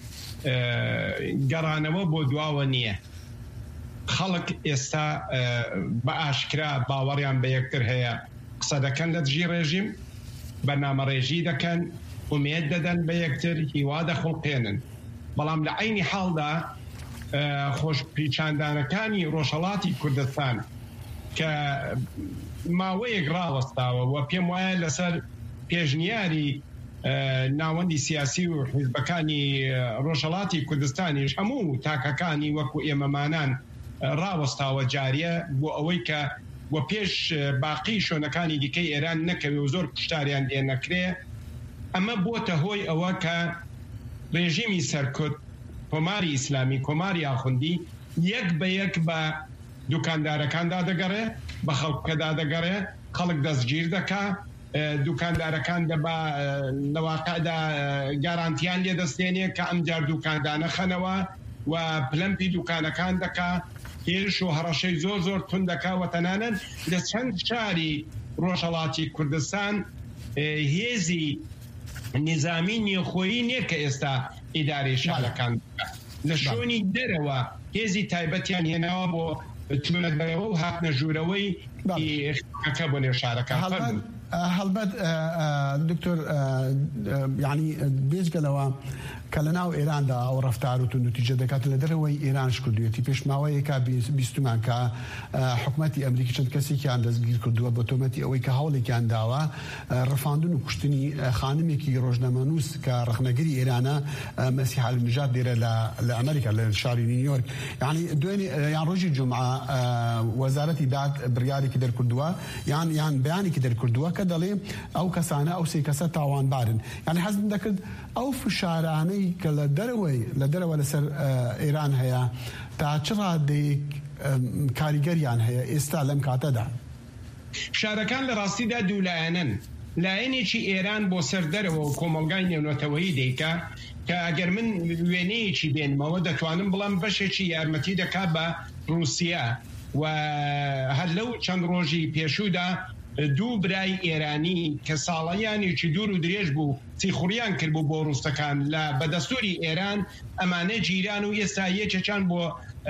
گەڕانەوە بۆ دواوە نییە. خەڵک ئێستا بە ئاشکرا باوەڕیان بە یەکتر هەیە، قسە دەکەن لە دژی ڕێژیم، بەرنامە ڕێژی دەکەن، ئومێد دەدەن بە یەکتر، هیوا دەخڵقێنن. بەڵام لە عینی حاڵدا خۆپیشاندانەکانی ڕۆژهەڵاتی کوردستان کە ماوەیەک ڕاوەستاوە و پێم وایە لەسەر پێشنیاری ناوەندی سیاسی و حیزبەکانی ڕۆژهەڵاتی کوردستانیش هەموو تاکەکانی وەکو ئێمەمانان ڕاوەستاوە جاریە بۆ ئەوەی کە وە پێش باقی شوێنەکانی دیکەی ئێران نەکەوێ و زۆر پشتاریان لێ نەکرێ. ئەمە بۆتە هۆی ئەوە کە ڕێژیمی سەرکوت، کۆماری ئیسلامی، کۆماری ئاخوندی یەک بە یەک بە دوکاندارەکاندا دەگەڕێ، بە خەڵکەدا دەگەڕێ، خەڵک دەستگیر دەکا، دوکاندارەکان دەبا لە واقعدا گارانتیان لێ دەستێنێ کە ئەم جار دوکاندانە خەنەوە و پلەمپی دوکانەکان دەکا، هێرش و هەڕەشەی زۆر زۆر تون دەکا و تەنانەت لە چەند شاری ڕۆژهەڵاتی کوردستان هێزی نظامی نیەخۆیی نییە کە ئێستا ئیداری شارەکان لە شوێنی دەرەوە هێزی تایبەتیان هێناوە بۆ چونە دەرەوە و هاتنە ژوورەوەی خەکە بۆ نێو شارەکان. هەڵبەت دکتۆر یعنی بێجگەلەوە کە لە ناو ئێراندا ئەو ڕەفتار و نتیجە دەکات لە دەرەوەی ئێرانش کردوێتی پێشماوەیەکە بیستمان کە حکوومەتی ئەمریکی چەند کەسێکیان دەستگیر کردووە بە تۆمەتی ئەوەی کە هەوڵێکیان داوە ڕەفاندن و کوشتنی خانمێکی ڕۆژنامەنووس کە ڕەخنەگەری ئێرانە مەسیح النجات دێرە لە ئەمریکا لە شاری نیویۆرک یعنی دوێنێ یان ڕۆژی جومعە وەزارەتی داد بڕیارێکی دەرکردووە یان یان بەیانێکی دەرکردووە کە دەڵێ ئەو کەسانە ئەو سێ کەسە تاوانبارن یعنی حەزم دەکرد ئەو فشارانەی کە لە دەرەوەی لە دەرەوە لەسەر ئێران هەیە تا چ ڕادەیەک کاریگەریان هەیە ئێستا لەم کاتەدا شارەکان لە ڕاستیدا دوولایەنن لایەنێکی ئێران بۆ سەر دەرەوە و کۆمەڵگای نێونەتەوەیی دەیکا کە ئەگەر من وێنەیەکی بێنمەوە دەتوانم بڵام بەشێکی یارمەتی دەکا بە رووسیا و هەر لەو چەند ڕۆژی پێشوودا دوو برای ئێرانی کە ساڵەیانێکی دوور و درێژ بوو چیخوڕیان کرد بوو بۆ ڕووستەکان لە بەدەستوری ئێران ئەمانە جیران و ئێستا یەکێکیان بۆ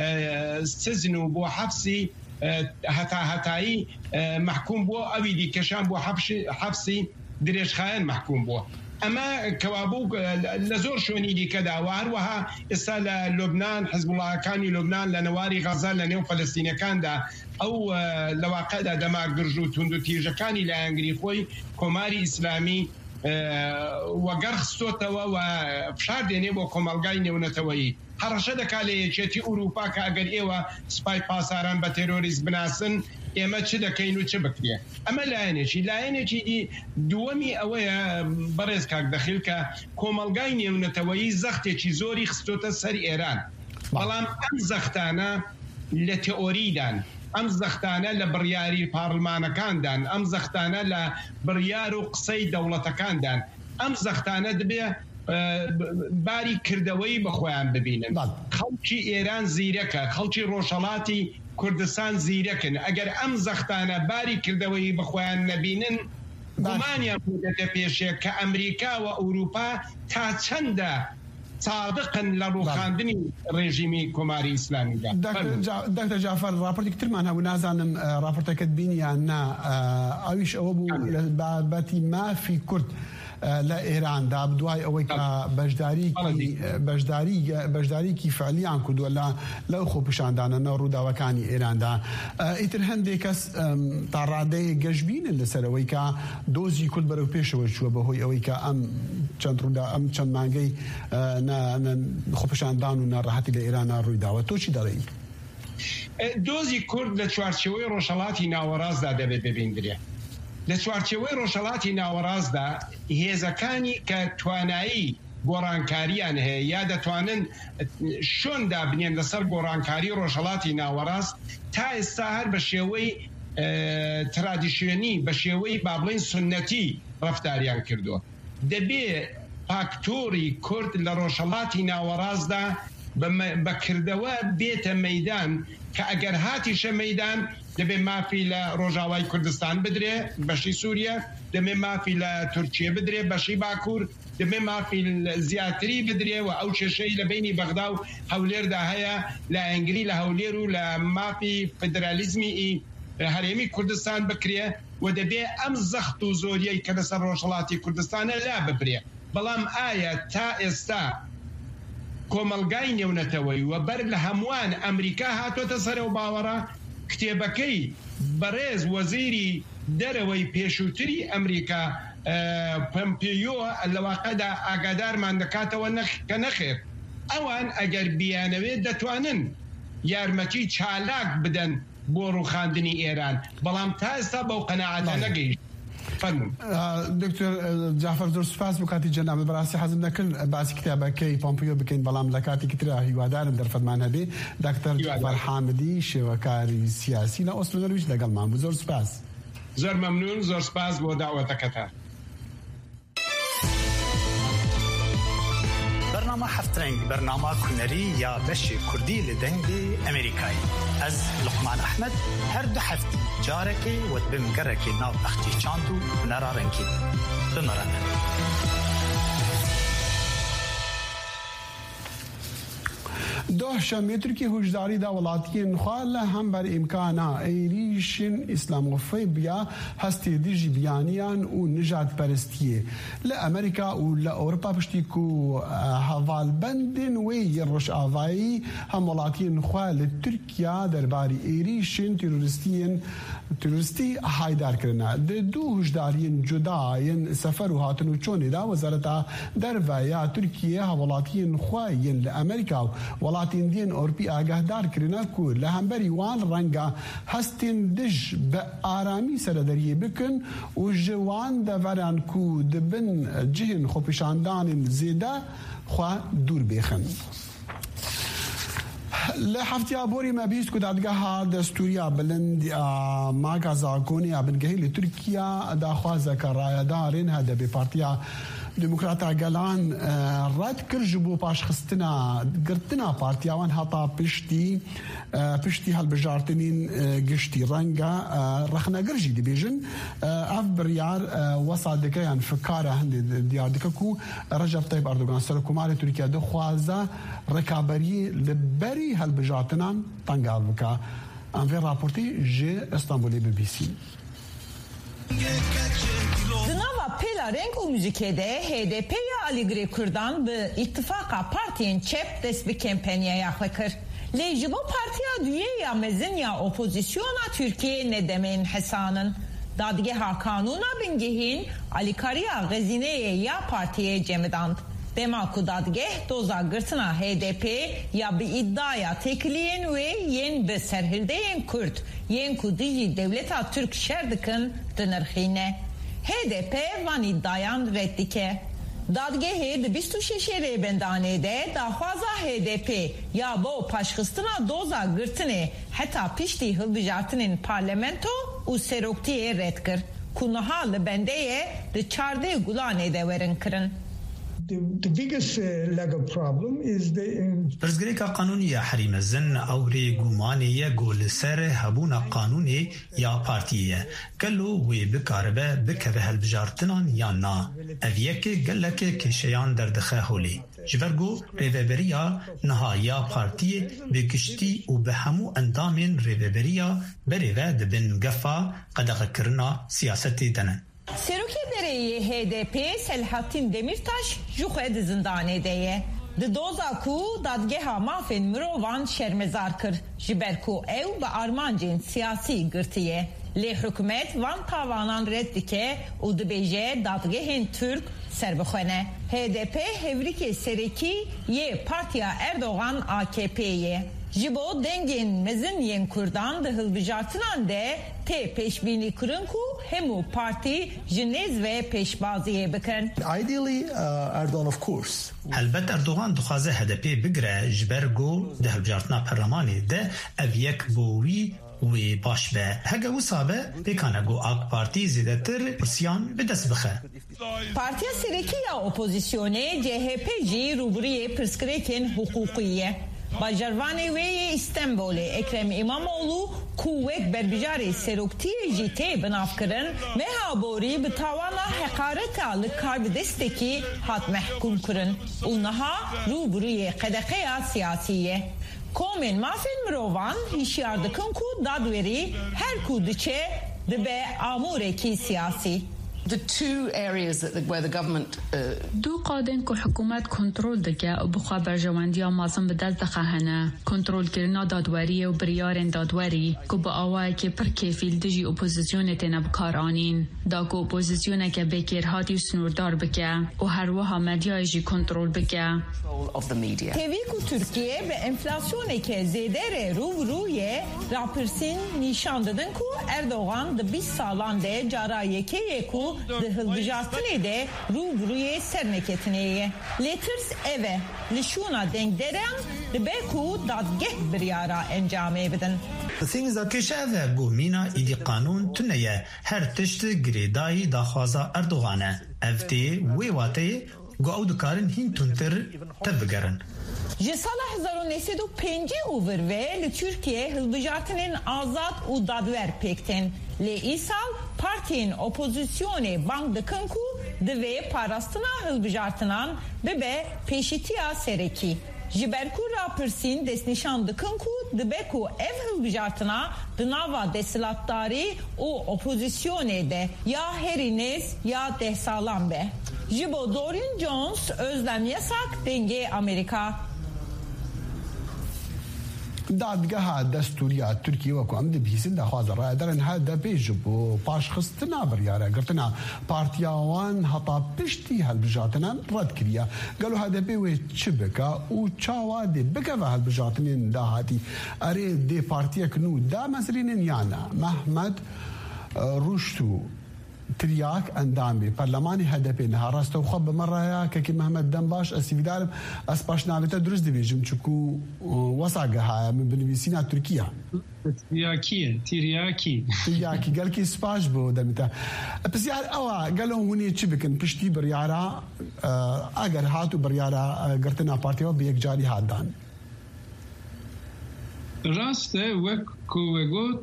سزن و بۆ حەبسی هەتا هەتایی محکوم بووە ئەوی دیکەشان بۆ حەبسی درێژخایەن محکوم بووە ئەمە کەوابوو لە زۆر شوێنی دیکەدا و هەروەها ئێستا لە لوبنان حزبوڵاهەکانی لوبنان لە نەواری غەزە لە نێو فەلەستینەکاندا ئەو لەواقعدا دەماگرژ و توند و تیژەکانی لایەنگری خۆی کۆماری ئیسلامی وەگەرخستۆتەوە و فشار دێنێ بۆ کۆمەڵگای نێونەتەوەیی هەڕەشە دەکا لە یەکێتی ئوروپا کە ئەگەر ئێوە سوپای پاساران بە تێرۆریست بناسن ئێمە چ دەکەین و چ بکرێ ئەمە لایەنێکی لایەنێکی دووەمی ئەوەیە بەڕێز کاک دەخیل کە کۆمەڵگای نێونەتەوەیی زەختێکی زۆری خستۆتە سەر ئێران بەڵام ئەم زەختانە لە تئۆریدان ئەم زەختانە لە بڕیاری پارلمانەکاندان ئەم زەختانە لە بڕیار و قسەی دەوڵەتەکاندان ئەم زەختانە دەبێ باری کردەوەی بەخۆیان ببینن خەڵکی ئێران زیرەکە خەڵکی ڕۆژهەڵاتی کوردستان زیرەکن ئەگەر ئەم زەختانە باری کردەوەی بەخۆیان نەبینن گومانیان بودەتە پێشێ کە ئەمریکا و ئەوروپا تا چەندە صادقن لە ڕووخاندنی ڕێژیمی کۆماری ئیسلامیدا دکتۆر جعفەر راپۆرتێکی ترمان هەبوو نازانم راپۆرتەکەت بینیان نا ئەویش ئەوە بوو لە بابەتی مافی کورد لە ئێراندا دوای ئەوەی کە بەشداریکی فعلیان کردووە لە لەو خۆپیشاندانە نەو ڕووداوەکانی ئێراندا ئیتر هەندێک کەس تا ڕادەیە گەشتبینن لەسەرەوەی کە دۆزی کورد بەرەو پێشەوە چووە بەهۆی ئەوەی کە ئەم چەند ڕوودا ئەم چەند مانگەی خۆپیشاندان و ناڕەحەتی لە ئێرانە ڕوویداوە تۆ چی دەڵێی؟ دۆزی کورد لە چوارچێوەی ڕۆژهەڵاتی ناوەڕاستدا دەبێت ببیندرێ لە چوارچێوەی ڕۆژهەڵاتی ناوەڕاستدا هێزەکانی کە توانایی گۆڕانکاریان هەیە یا دەتوانن شۆندا بنێن لەسەر گۆڕانکاری ڕۆژهەڵاتی ناوەڕاست تا ئێستا هەر بە شێوەی ترادیشیۆنی بە شێوەی با بڵێن سنەتی ڕەفتاریان کردووە دەبێ فاکتۆری کورد لە ڕۆژهەڵاتی ناوەڕاستدا بەکردەوە بێتە مەیدان کە ئەگەر هاتیشە مەیدان دەبێ مافی لە ڕۆژاوای کوردستان بدرێ بەشی سووریا دەبێ مافی لە تورکیە بدرێ بەشی باکوور دەبێ مافی زیاتری بدرێ و ئەو کێشەی لە بینی بەغدا و هەولێردا هەیە لە ئەنگلی لە هەولێر و لە مافی فدرالیزمی هەرێمی کوردستان بکرێ و دەبێ ئەم زەخت و زۆریەی کە لەسەر ڕۆژهەڵاتی کوردستانە لا ببرێ بەڵام ئایا تا ئێستا کۆمەڵگای نێونەتەوەی و بەر لە هەمووان ئەمریکا هاتوۆتە سەرەوە باوەڕە کتێبەکەی بەڕێز وەزیری دەرەوەی پێشووتری ئەمریکا پۆمپیۆ لەواقعدا ئاگادارمان دەکاتەوە کە نەخێر ئەوان ئەگەر بیانەوێت دەتوانن یارمەتی چالاک بدەن بۆ ڕووخاندنی ئێران بەڵام تا ئێستا بەو قەناعەتە نەگەیشت دکتۆر جعفەر زۆر سوپاس بۆ کاتی جەنابەت بەڕاستی حەزم نەکرد باسی کتێبەکەی پۆمپیۆ بکەین بەڵام لە کاتێکی ترا هیوادارم دەرفەتمان هەبێ دکتۆر جعفەر حامدی شێوەکاری سیاسی لە ئۆسلۆ دەرویش لەگەڵمان بوو زۆر سوپاس زۆر مەمنون زۆر سوپاس بۆ داوەتەکەتان برنامه هفترنگ برنامه کنری یا بشی کردی لدنگی امریکایی از لقمان احمد هر دو هفته جارکی و بمگرکی ناو اختی چاندو نرارنکی بمرانه ده شەمێ تورکی هۆشداری دا وڵاتیان خوا لە هەمبەر ئیمکانە ئێریشن ئیسلامۆفۆبیا هەستی دژی بیانیان و نژاد پەرستیە لە ئەمریکا و لە ئەوروپا پشتیک و هەڤالبەندن وێ ڕۆژئاوایی هەم وڵاتیان خوا لە تورکیا دەرباری ئێریشن تیرۆریستیان تروستی هایدارکردنا دو هشدارین جدایین سفر و هاتن و چونیدا وزارت دربیا ترکیه هولاتین خوایین لامریکا ولاتین دین اروپی آگاهدار کردنا کو لهمبری وان رنگا هستین دج به آرامی سردریه بکن و جوان دوران کو دبن جهن خوپشاندان زیده خوا دور بخن. لحفتي أبوري ما بيسكو دادقها دستوريا بلند ماغا زاغوني أبنجهي لتركيا دا خوازة كرايا دارين هذا ببارتيا ديمقراطا قالان رد كرجبو باش خستنا قرتنا بارتيا وان هطا بشتي بشتي هالبجارتنين قشتي رنقا رخنا قرجي دي بيجن اف بريار وصادكا يعني فكارة هندي ديار ديكاكو رجب طيب أردوغان سركو مالي تركيا دو خوازة ركابري لبري هالبجارتنان تنقابكا انفي رابورتي جي اسطنبولي بي بي سي. Dınava pela renk u müzikede H D P'ye aligre kurdan ve ittifaka partiyen çep desbi kampanya yaklaşır. Lejbo partiya düye ya mezin ya opozisyona Türkiye ne demeyin hesanın. Dadge ha kanuna bingehin alikariya gazineye ya partiye cemedand. Demaku dadge doza gırtına H D P ya bir iddiaya tekliyen ve yen be serhildeyen Kürt yen kudici devleta Türk şerdikın dınırhine. H D P van iddiayan reddike. Dadgehe de bistu şeşere bendanede da fazla H D P ya bu paşkıstına doza gırtını hatta pişti hılbijartının parlamento u seroktiye redkır. Kunahalı bendeye de çarde gulane de verin kırın. The, the biggest uh, legal problem is the برزگریکا قانونی حریم زن او ری گومانیه گول سر هبونا قانونی یا پارتیه گلو وی بکاربه بکره هلبجارتنان یا نا اویکه گلکه کشیان دردخه هولی جبرگو ریوبریا نها یا پارتیه بگشتی و به همو اندامین ریوبریا بریوه دبن گفا قدغ کرنا سیاستی دنن. Serukeleri H D P Selahattin Demirtaş juhe zindanedeye. De doza ku dadgeha mafin mirovan şermezarkır. Jiberku ev ve armancın siyasi gırtiye. Le hükümet van tavanan reddike u dbeje dadgehin Türk serbixene. H D P hevrike sereki ye partiya Erdoğan A K P'ye. Jibo dengin mezin yen kurdan da hılbijartınan de te peşbini kırın ku hemu parti jinez ve peşbaziye bakın. Ideally uh, Erdoğan of course. Elbette Erdoğan duhaze H D P bigre jbergo de hılbijartına parlamenti de evyek bovi ve baş be. Hege usabe pekana go AK Parti zidetir Rusyan bedes bxe. Partiya sereki ya opozisyone C H P ji rubriye pırskreken hukukiye. Bajarvani ve İstanbul'e Ekrem İmamoğlu kuvvet berbijari seroktiye jite benafkırın mehabori bi tavana hakaret alı karbi desteki hat mehkum kırın. Unaha rubriye kadekeya siyasiye. Komen mafin mirovan hişyardıkın ku dadveri her ku diçe dibe amureki siyasi. The two areas that the, where the government دو قادن کو حکومت کنترل دکه او بخوا برجواندی مازن به دست دخهنه کنترل کردن دادوری و بریارن دادوری کو با آوای که پر کفیل دجی اپوزیسیون تنه بکارانین دا کو اپوزیسیون که بکر هاتی سنوردار بکه و هر وها مدیای جی کنترل بکه Tevi ku Türkiye ve enflasyonu ke zedere ru ruye rapırsin nişan dedin ku Erdoğan da biz sağlan de cara yekeye ku de hılbijastine de ru ruye serneketine letters eve lişuna denk derem de beku dadgeh bir yara encame edin. The thing is that keşeve gumina idi kanun tüneye her tişti gredayı daxwaza Erdoğan'a evte ve vate گاو دکارن هین تونتر تبگرن. Jisala hezar nesedu penci over ve le Türkiye hılbijartının azat u dadver pekten. Le isal partinin opozisyone bank dıkın ku de ve parastına hılbijartınan bebe peşitiya sereki. جبرکو را پرسین دست نشان دکن کو دبکو ev hilbijartına dınava desilatdari o opozisyone de ya heriniz ya dehsalan be. Jibo Dorian Jones özlem yasak denge Amerika. دادگاه دستوریا ترکیه و کوم دبیسن دخواز رای درن هذا بیجب و پاش خستنا بریاره گرتنا پارتیاوان حتا پشتی هالبجاتنا رد کریا قالوا هذا بيوي تشبكا و تشاوادي بكا هالبجاتنين داهاتي اري دي بارتيا كنو دا مسرين يانا محمد رشتو ترياك اندامي برلماني هدفي نهارست وخب مره يا كي محمد دنباش اسفيدار اسباش نابته درست ديجم تشكو وساقها من بنفيسينا تركيا ترياكي ترياكي ترياكي قال كي سباش بو دمتا بس يعني اوا قالوا هني تشبكن بشتي بريارا اگر هاتو بريارا قرتنا بارتيو بيك جاري هادان راسته وک کوگوت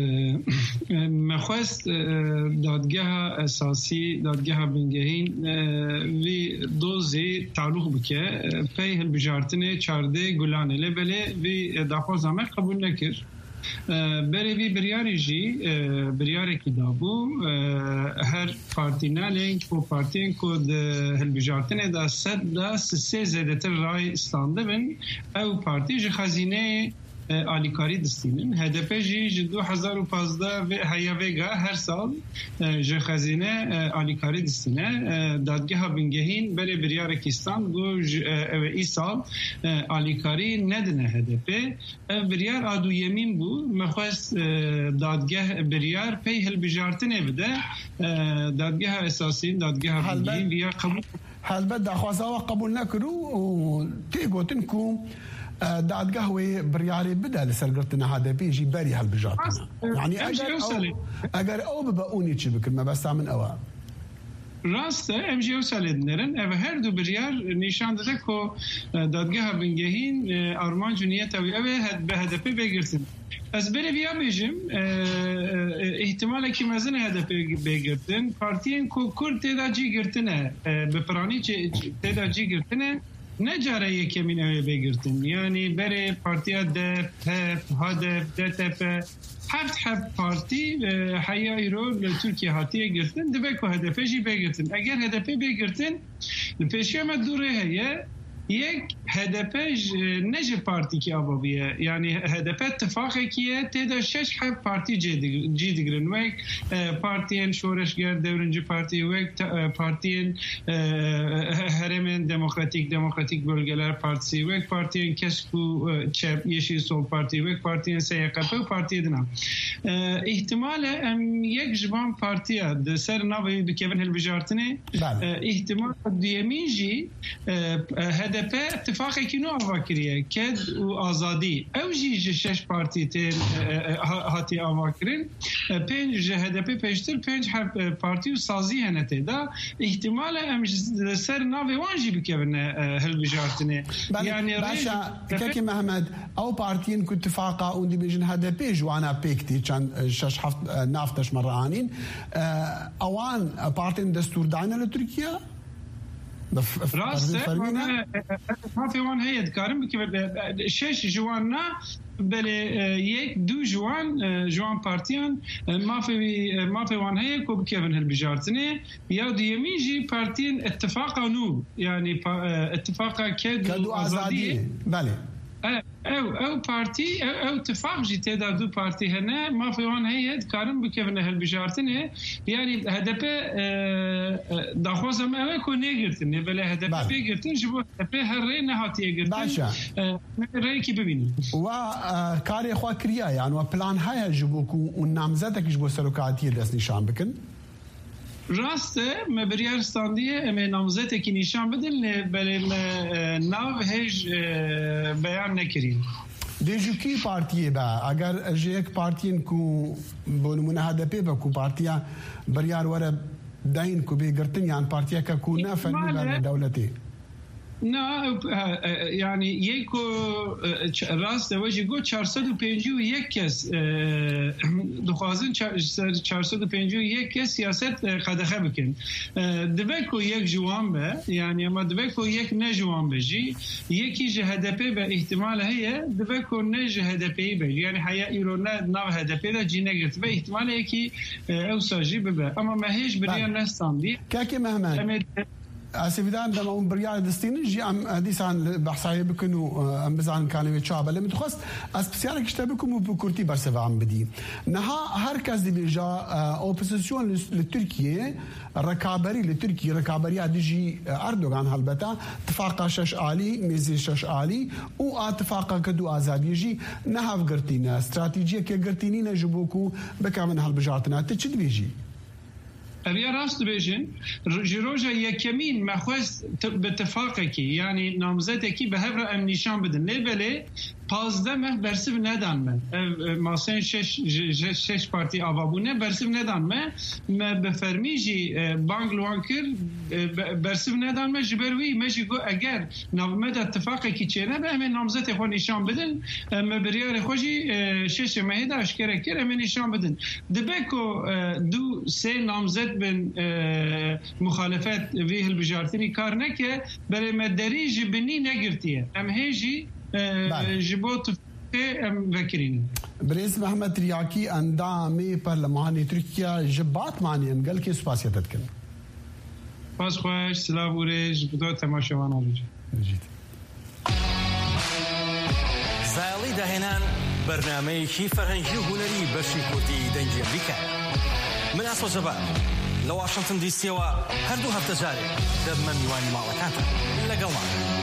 مخواست دادگاه اساسی دادگاه بنگهین وی دوزی تعلق بکه پی هلبجارتنه چارده گلانه لبله وی داخوز همه قبول نکر بری وی بریاری جی بریاری که دابو هر پارتی نالینگ و پارتین کود هلبجارتنه دا سد دا سه زیده تر رای استانده بن او پارتی جی خزینه آلیکاری دستینن هدف جی دو هزار و پانزده و هیا ویگا هر سال جه خزینه آلیکاری دستینه دادگاه بنگهین بری بریار کیستان گو ای سال آلیکاری ندنه هدف بریار آدو یمین بو مخواست دادگاه بریار پی هل بجارتنه بده دادگاه اساسی دادگاه بنگهین بیا قبول هل بده خواسته قبول نکرو و تیگو تنکو دادگاه برياري بدا لسرقتنا هذا بيجي بري هالبجاتنا يعني اجر او اجر او ببقوني تشبك ما بس من اوا راسته ام جی او سالدنرن او هر دو بریار نشان داده که دادگاه بنگهین آرمان جنیت او او به هدف بگیرتن از بری بیا بیجم احتمال که مزن هدف بگیرتن پارتین که کرد تیدا جی گرتنه بپرانی تیدا جی گرتنه نجاره یکمین اوی بگیرتن یعنی بره پارتیا دف هدف دتف هفت هفت پارتی حیایی رو لترکیه هاتیه گرتن دبه که هدفه جی بگیرتن اگر هدفه بگیرتن پیشی هم دوره هیه یک هدفش نجه پارتی که آبابیه یعنی هدف اتفاقی که تعداد شش هفت پارتی جی دیگرن وک پارتین شورشگر دورنجی پارتی وک پارتین هرمن دموکراتیک دموکراتیک بلگلر پارتی وک پارتین کسکو چپ یشی سول پارتی وک پارتین سیاقه و پارتی دنم احتمال ام یک جبان پارتیا ده سر ناوی بکیون هلبجارتنه احتمال دیمین جی هدف اتفاقی که نو آوا کریه کد و آزادی او جی شش پارتی تین هاتی آوا کرن پنج هدف پیشتر پنج پارتی و سازی هنته دا احتمال ام سر ناوی وانجی بکیون هلبجارتنه یعنی باشا که محمد او پارتین که اتفاقا اوندی بیجن هدف جوانا پیکتی چند شش هفت نافتش مرانین اوان پارتین دستور داینه لترکیه راسته ما في وان هي دكارم شش جوان بله یک دو جوان جوان پارتیان ما في ما في وان هي كوب كيفن هالبجارتنه يا ديمين جي بارتين اتفاقا نو يعني اتفاقا كدو ازادي بله او او پارتی او او اتفاق جی تعداد دو پارتی هنه ما في وان هي دكارم بكيفن هالبجارتنه يعني هدف داخوزم او کو نگرتنه بله هدف بگرتن جبو هدف هر ری نهاتی گرتن باشا ری کی ببینی و کاری خو کریا يعني و پلان های جبوکو و نامزدک جبو سرکاتی دست نشان بکن راسته مبریار استاندیه ام نامزده کی نشان بدن بله ناو هج بیان نکرین دیجو کی پارتیه با اگر جیک پارتین کو بولمونه هدفه با کو پارتیا بریار وره داین کو بگرتن یان پارتیا کا کو نفن بر دولتی نه يعني يكو راست وجه گو چهارصد و پنجاه و یک کس دخوازن چهارصد و پنجاه و یک کس سیاست قدخه بکن دبکو یک جوان به يعني اما دبکو یک نجوان بجي یکی جهدپی به احتمال هي دبکو نجهدپی بجي يعني حيا ایرونه ناو هدپی دا جی نگرت به احتمال یکی او ساجی ببه اما ما هیچ بريان نستان دي كاكي مهمان اسفدان دم اون بريال دستين جي ام حديث عن بحثايه بكنو ام بزعن كانوا يتشابه لما تخص اسبيسيال كتابكم بكورتي برسفا عم بدي نها هركز دي بيجا اوبوزيسيون لتركيا ركابري لتركيا ركابري ديجي اردوغان هلبتا اتفاق شش عالي ميزي شش عالي و اتفاق كدو ازاد يجي نها فقرتينا استراتيجيه كي قرتينينا جبوكو بكامن هالبجارتنا تشد بيجي أبي راست بيجن جروجا يكمين ما خوست باتفاقك يعني نامزدك بهبر ام نشان بدن لبله پازده مه برسیب ندان مه ماسن شش شش پارتی آوابونه برسیب ندان مه ما بفرمیجی بانک لوانکر برسیب ندان مه جبروی مجی گو اگر نامزد اتفاقی کی چنه به همین نامزد خو نشان بدن ما بریار خوشی شش مه دا اشکره کر همین نشان بدن دبکو دو سه نامزد بن مخالفت وی البجارتنی کار نکه برای مدریج بنی نگرتیه ام هیجی جبوت ام وکرین بريز محمد رياكي اندامي برلماني تركيا جبات ماني ام قال كي سپاسيتت كن باز خوش سلام ورج بدو تماشاوان اوجي زايلي دهنان برنامجي فرنجي هنري بشي كوردي دنجي امريكا من اصل جبال لو واشنطن دي سي هردو هفتجاري دب من يواني مالكاتا لقلنا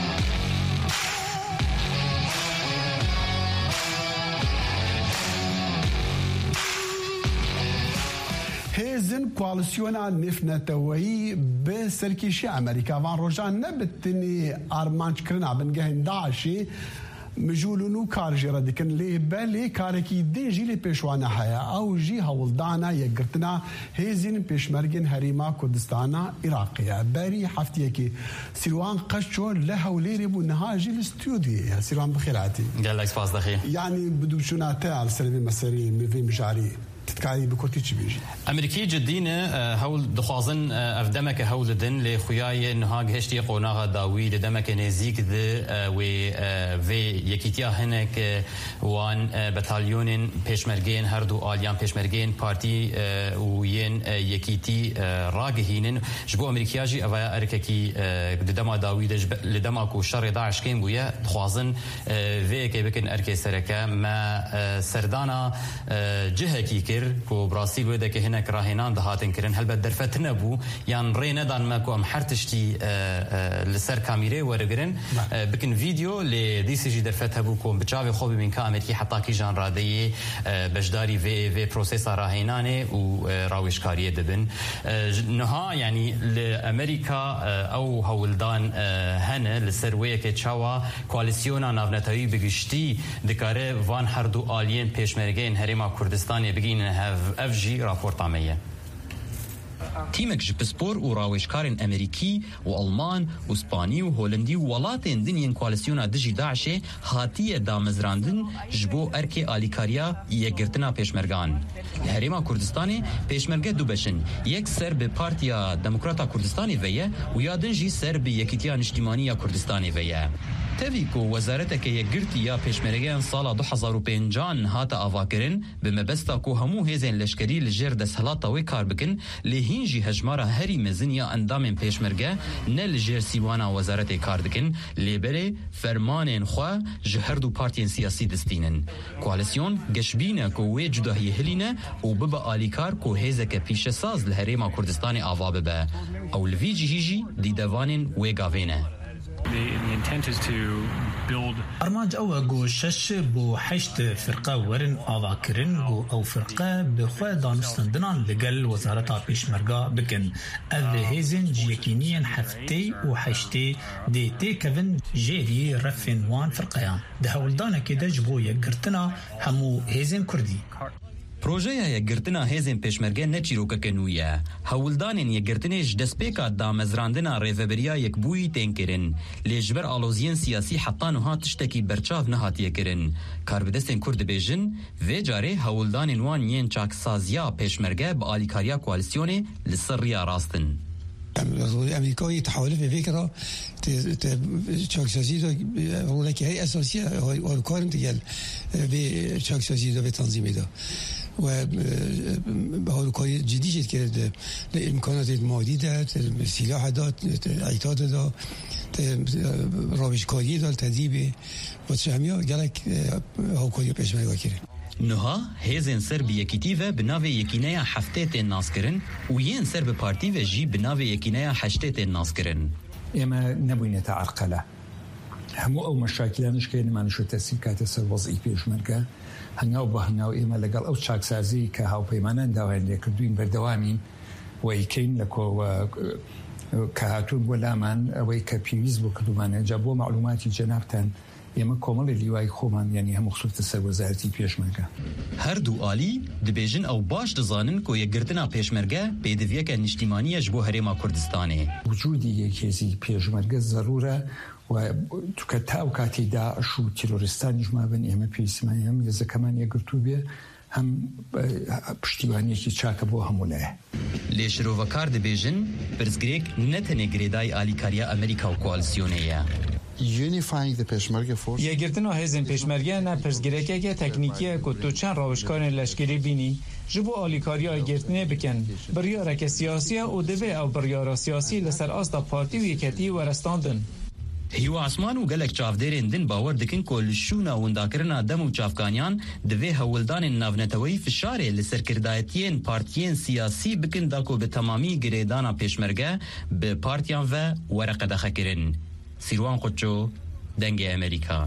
هزن کوالسیونا نفنتوهی به سرکیشی امریکا وان روزان نبتنی آرمانچ کرنا بنگهن داعشی مجولونو کار جرا دکن لی بلی کارکی دی جیلی پیشوانه هیا او جی هولدانا یگرتنا هزین پیشمرگن هریما کردستانا عراقیه بری هفتیه که سیروان قشو لهولیری بو نهاجی الاستودیو سیروان بخیراتی قال لك سپاس دخيل يعني بدوشوناته على سلبي مساري مفي مجاري تتكاري بكورتي تشبيجي امريكي جدينه هول دخوازن افدمك هول دن لخياي نهاج هشتي قوناغا داوي دمك نزيك ذ و في يكيتيا هناك وان بتاليون بيشمرجين هردو اليان بيشمرجين بارتي وين يكيتي راجهين جبو امريكياجي افا ارككي دما داوي لدماكو شر داعش كين بويا دخوازن في كيبكن اركي سركه ما سردانا جهكي كر كو براسيل ودا كه هناك راهنان دهاتن كرن هل بدر فتنبو يان رينا دان ماكو ام حرتشتي لسر كاميري ورغرن بكن فيديو ل دي سي جي درفتها بو بچاوي خوبي من كاميري حتى كي جان رادي بجداري في في بروسيسا راهنانه و راويشكاريه دبن نها يعني لامريكا او هولدان هنا لسرويه كتشاوا كواليسيونا نافنتاوي بگشتي دكاره وان هردو الين بيشمرگين هريما كردستان بگين هاف اف جي رابورت عميه تيمك جبسبور وراويشكارن امريكي والمان واسباني وهولندي وولاتين دنيا كواليسيونا دجي داعشي هاتيه دامزراندن جبو اركي اليكاريا يگرتنا پيشمرگان الهريما كردستاني پيشمرگه دو بشن يك سر به بارتيا ديمقراطا كردستاني ويا ويا دنجي سر به يكيتيا نشتيمانيا كردستاني ويا تفيكو وزارتك يگرتي يا پيشمرگان سالا دو هزار و پنج هاتا آواکرن بمبستا کو همو هزين لشکری لجر دسهلاتا وی کار بکن لهینجی هجمارا هری مزنیا اندام پیشمرگه نل جر سیوانا وزارت کار دکن لیبره فرمانین خوا جهردو پارتین سیاسی دستینن کوالسیون گشبینه کو وی جداهی هلینه و ببا آلیکار کو هزک پیش ساز لهریما کردستان آوا ببه او لویجی هیجی دیدوانین وی گاوینه The, the intent is to build أرماج أو جو شش بو حشت فرقة ورن آواكرن جو أو فرقة بخوا دانستندنان لقل وزارة بيشمرقة بكن أذ هيزن جيكينيا حفتي وحشتي دي تي كفن جيري رفن وان فرقيان ده هولدانا كده جبو يقرتنا همو هيزن كردي پروژه یەکگرتنا هێزên پێشمەرگە ne çîrokeke nû ye. Hewildanên yekgirtinê ji destpêka damezrandina rêveberiya yekbûyî tên kirin. Lê ji ber aloziyên siyasî heta niha tiştekî berçav nehatiye kirin. Karbidestên Kurd dibêjin, vê carê hewildanên wan yên çaksaziya pêşmerge bi alîkariya koalîsyonê li ser rêya rastin. الأمريكي يتحول في فكرة تشاكسازيدو هناك هي أساسية والكورنت ديال بتشاكسازيدو بتنظيم ده وهو كوي جديد كده الإمكانات الموجودة السلاح ده عتاد ده روشكاري ده التدريب وتشاميو قالك هو كوي بيشمل وكيره نها هێزên ser bi yekîtî ve bi navê yekîneya heftê tên naskirin û yên ser bi partî ve jî bi navê yekîneya heştê tên naskirin. ئێمە نەبووینێتە عەرقەلە هەموو ئەو مەشاکلانش کە نمانشو تەسیب کاتە سەر وەزعی پێشمەرگە هەنگاو بە هەنگاو ئێمە لەگەڵ ئەو چاکسازی کە هاوپەیمانان داوایان لێکردوین بەردەوامین و ئیکەین لە کە هاتوون بۆ لامان ئەوەی کە پێویست بۆ کردومانە جا بۆ معلوماتی جەنابتان ئێمە کۆمەڵی لیوای خۆمان یعنی هەموو خصوصە سەر وەزارەتی پێشمەرگە هەردوو عالی دەبێژن ئەو باش دەزانن کۆ یەکگرتنا پێشمەرگە پێدەویەکە نیشتیمانیەش بۆ هەرێما کوردستانê. وجودی یەکێزی پێشمەرگە زەرورە و کە تا ئەو کاتی داعش و تیرۆریستانیش مابن ئێمە پێویستمان هەم یەزەکەمان یەکگرتوو بێ هەم پشتیوانیەکی چاکە بۆ هەموو لایە. لێ شرۆڤەکار دەبێژن پرسگرێک نەتەنێ گرێدای ئالیکاریە ئەمریکا و کوالسیۆنەیە. یەکگرتنا هێزên پێشمەرگە ne pirsgirêkeke teknîkî ye ku tu çend rawişkarên leşkerî bînî ji bo alîkariya girtinê bikin biryareke siyasî ye û divê ew biryara siyasî li ser asta partî û yeketî werestandin. Hîwa Asman û gelek çavdêrên din bawer dikin ku li şûna wendakirina dem û çavkaniyan divê hewildanên navneteweyî fişarê li ser kirdayetiyên partiyên siyasî bikin da ku bi temamî girêdana pêşmerge bi partiyan ve were qedexekirin. سیروان قوچو دنگ امریکا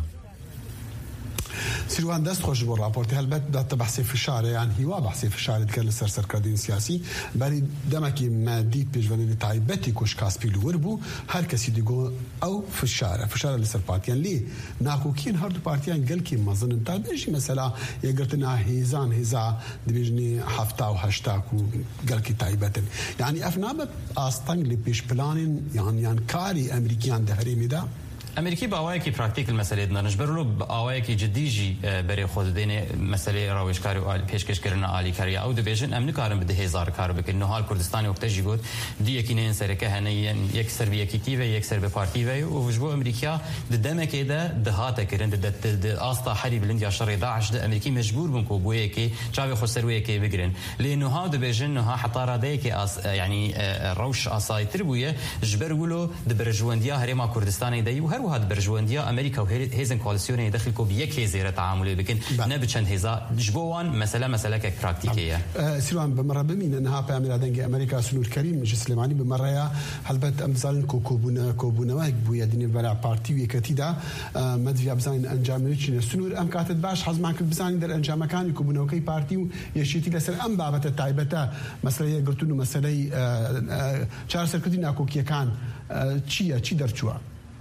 سیروان دست خوش بۆ راپۆرتی هەلبەت داتە بەحسی فشارە یان هیوا بەحسی فشارت کرد لەسەر سەرکردنی سیاسی بەری دەمێکی مادی پێشبەری تایبەتی کوش کاسپیل ور بوو هەر کەسی دیگۆ ئەو فشارە فشارە لەسەر پارتیان لێ ناکۆکیین هەردوو پارتیان گەلکی مەزنن تا بێژی مەسەلا یەکگرتنا هێزان هێزا دەبێژنی هەفتا و هەشتا و گەلکی تایبەتن یعنی ئەف نابێت ئاستەنگ لە پێشپلانین یان یان کاری ئەمریکیان دە هەرێمیدا امریکی با آوایکی پرکتیکل مسئله دانش برلو آوایکی جدیجی برای خود دینه مسئله راویشکاری و پیشکش کردن عالی کاری او دبیجن امن کارم بده هزار کار بکن نه حال کردستانی وقت جیگود دی یکی نه سر که هنی یک سر به یکی تی و یک سر به پارتی و و وجبو امریکا ددم که ده دهات کردن د آستا حری بلند یا شر داعش ده امریکی مجبور بون کو بوی که چاوی خود سر وی که بگیرن لانه ها دبیجن نه حتی را ده که یعنی روش آسایتر بویه جبر ولو دبرجواندیا هرما کردستانی دی و هر وهاد برجواندیا امریکا و هیزن کوالسیونی داخل کو بیک هزیره تعاملی بکن نه بچند هزا جبوان مسئله مسئله که پراکتیکیه سیروان بمره بمین انها پیامل دنگ امریکا سنور کریم جسلمانی بمره هلبت امثال کوکوبونا کوبونا و بویا دنی برای پارتی و یکتی دا مدوی ابزان انجام نشین سنور ام کاتد باش حزم کن بزنین در انجام مکانی کوبونا و کی پارتی و یشیتی لسر ام بابت تایبته مسئله گرتون مسئله چهار سرکتی ناکوکی کان چیه چی درچوا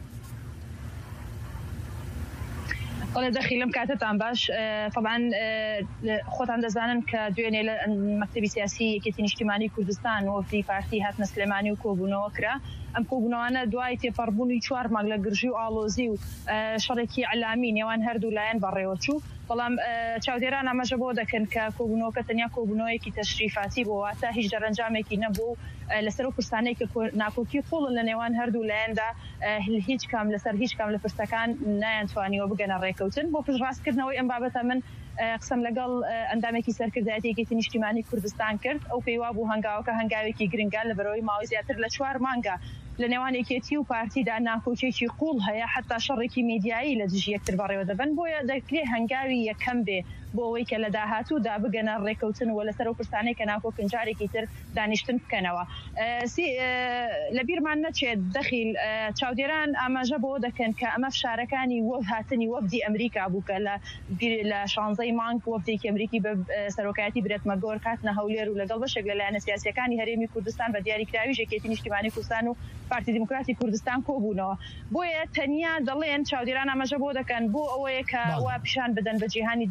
والله دخيلم كاتتان باش طبعا خۆتان دەزانن کە دوێنێ لە مەکتەبی سیاسی یەکێتی نیشتیمانی کوردستان وەفدی پارتی هاتنە سلێمانی و کۆبوونەوە کرا ئەم کۆبوونەوانە دوای تێپەڕبوونی چوار مانگ لە گرژی و ئاڵۆزی و شەڕێکی عەلامی نێوان هەردوو لایەن بەڕێوە چوو بەڵام چاودێران ئەمەژە بۆ دەکەن کە کۆبوونەوەکە تەنیا کۆبوونەوەیەکی تەشریفاتی بۆ واتە هیچ دەرەنجامێکی نەبوو لەسەر و پرسانەی کە ناکۆکی خۆڵن لە نێوان هەردوو لایەندا هیچ کام لەسەر هیچ کام لە پرسەکان نایانتوانیەوە بگەنە ڕێکەوتن بۆ پشتڕاستکردنەوەی ئەم بابەتە من قسم لەگەڵ ئەندامێکی سەرکردایەتێکی نیشتیمانی کوردستان کرد ئەو پێیوا بوو هەنگاوەکە هەنگاوێکی گرنگە لە بەرەوەی ماوەی زیاتر لە چوار مانگە لە نێوان یەکێتی و پارتیدا ناکۆکێکی قوڵ هەیە حتا شەڕێکی میدیایی لە دژی یەکتر بەڕێوە دەبن بۆیە دەکرێت هەنگاوی یەکەم بێ بۆ ئەوەی کە لە داهاتوودا بگەنە ڕێکەوتن و لەسەر و پرسانەی کە ناکۆکن جارێکی تر دانیشتن بکەنەوە لە بیرمان نەچێت دەخیل چاودێران ئاماژە بۆ دەکەن کە ئەمە فشارەکانی وەف هاتنی وەفدی ئەمریکا بوو کە لە شانزەی مانگ وەفدێکی ئەمریکی بە سەرۆکایەتی برێتمەگۆر کاتنە هەولێر و لەگەڵ بەشێک لەلایەنە سیاسیەکانی هەرێمی کوردستان بە دیاریکراوی یەکێتی نیشتیمانی کوردستان و پارتی دیموکراتی کوردستان کۆبوونەوە بۆیە تەنیا دەڵێن چاودێران ئاماژە بۆ دەکەن بۆ ئەوەیە کە وا پیشان بدەن بە جیهانی دەرەوە کە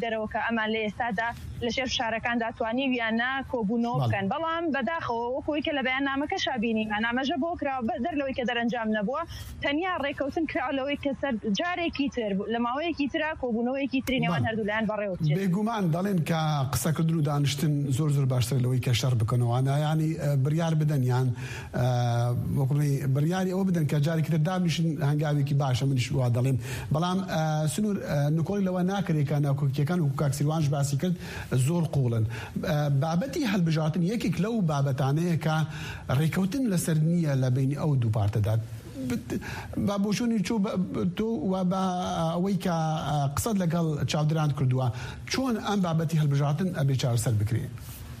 ئەمان لە ئێستادا لە ژێر شارەکاندا توانی ویانە کۆبوونەوە بکەن بەڵام بەداخەوە وەکوی کە لە بەیاننامەکە شابینی ئەنامەژە بۆ کراوە بەدەر لەوەی کە دەرەنجام نەبووە تەنیا ڕێکەوتن کراوە لەوەی کە سەر جارێکی تر لە ماوەیەکی ترا کۆبوونەوەیەکی تری نێوان هەردوولایەن بەڕێوە بچێت. بێگومان دەڵێن کە قسەکردن و دانیشتن زۆر زۆر باشتر لەوەی کە شەڕ بکەنەوەوانە ینی بڕیار بدەن یان وەکوڵی بڕیاری ئەوە بدەن کە جارێکی تر دابنیشن هەنگاوێکی باشە منیش وا دەڵێم بەڵام سنوور نکۆڵی لەوە ناکرێکە ناوکۆکیەکان و کاکسیروانش باسی کرد زۆر قوڵن بابەتی هەڵبژارتن یەکێک لەو بابەتانەیە کە ڕێکەوتن لەسەر نییە لە بینی ئەو دوو پارتەدا با بۆشوی چوو تۆ و بە ئەوەی کە قسەت لەگەڵ چاودران کردووە چۆن ئەم بابەتی هەڵبژارتن ئەبێ چارەسەر بکرێن؟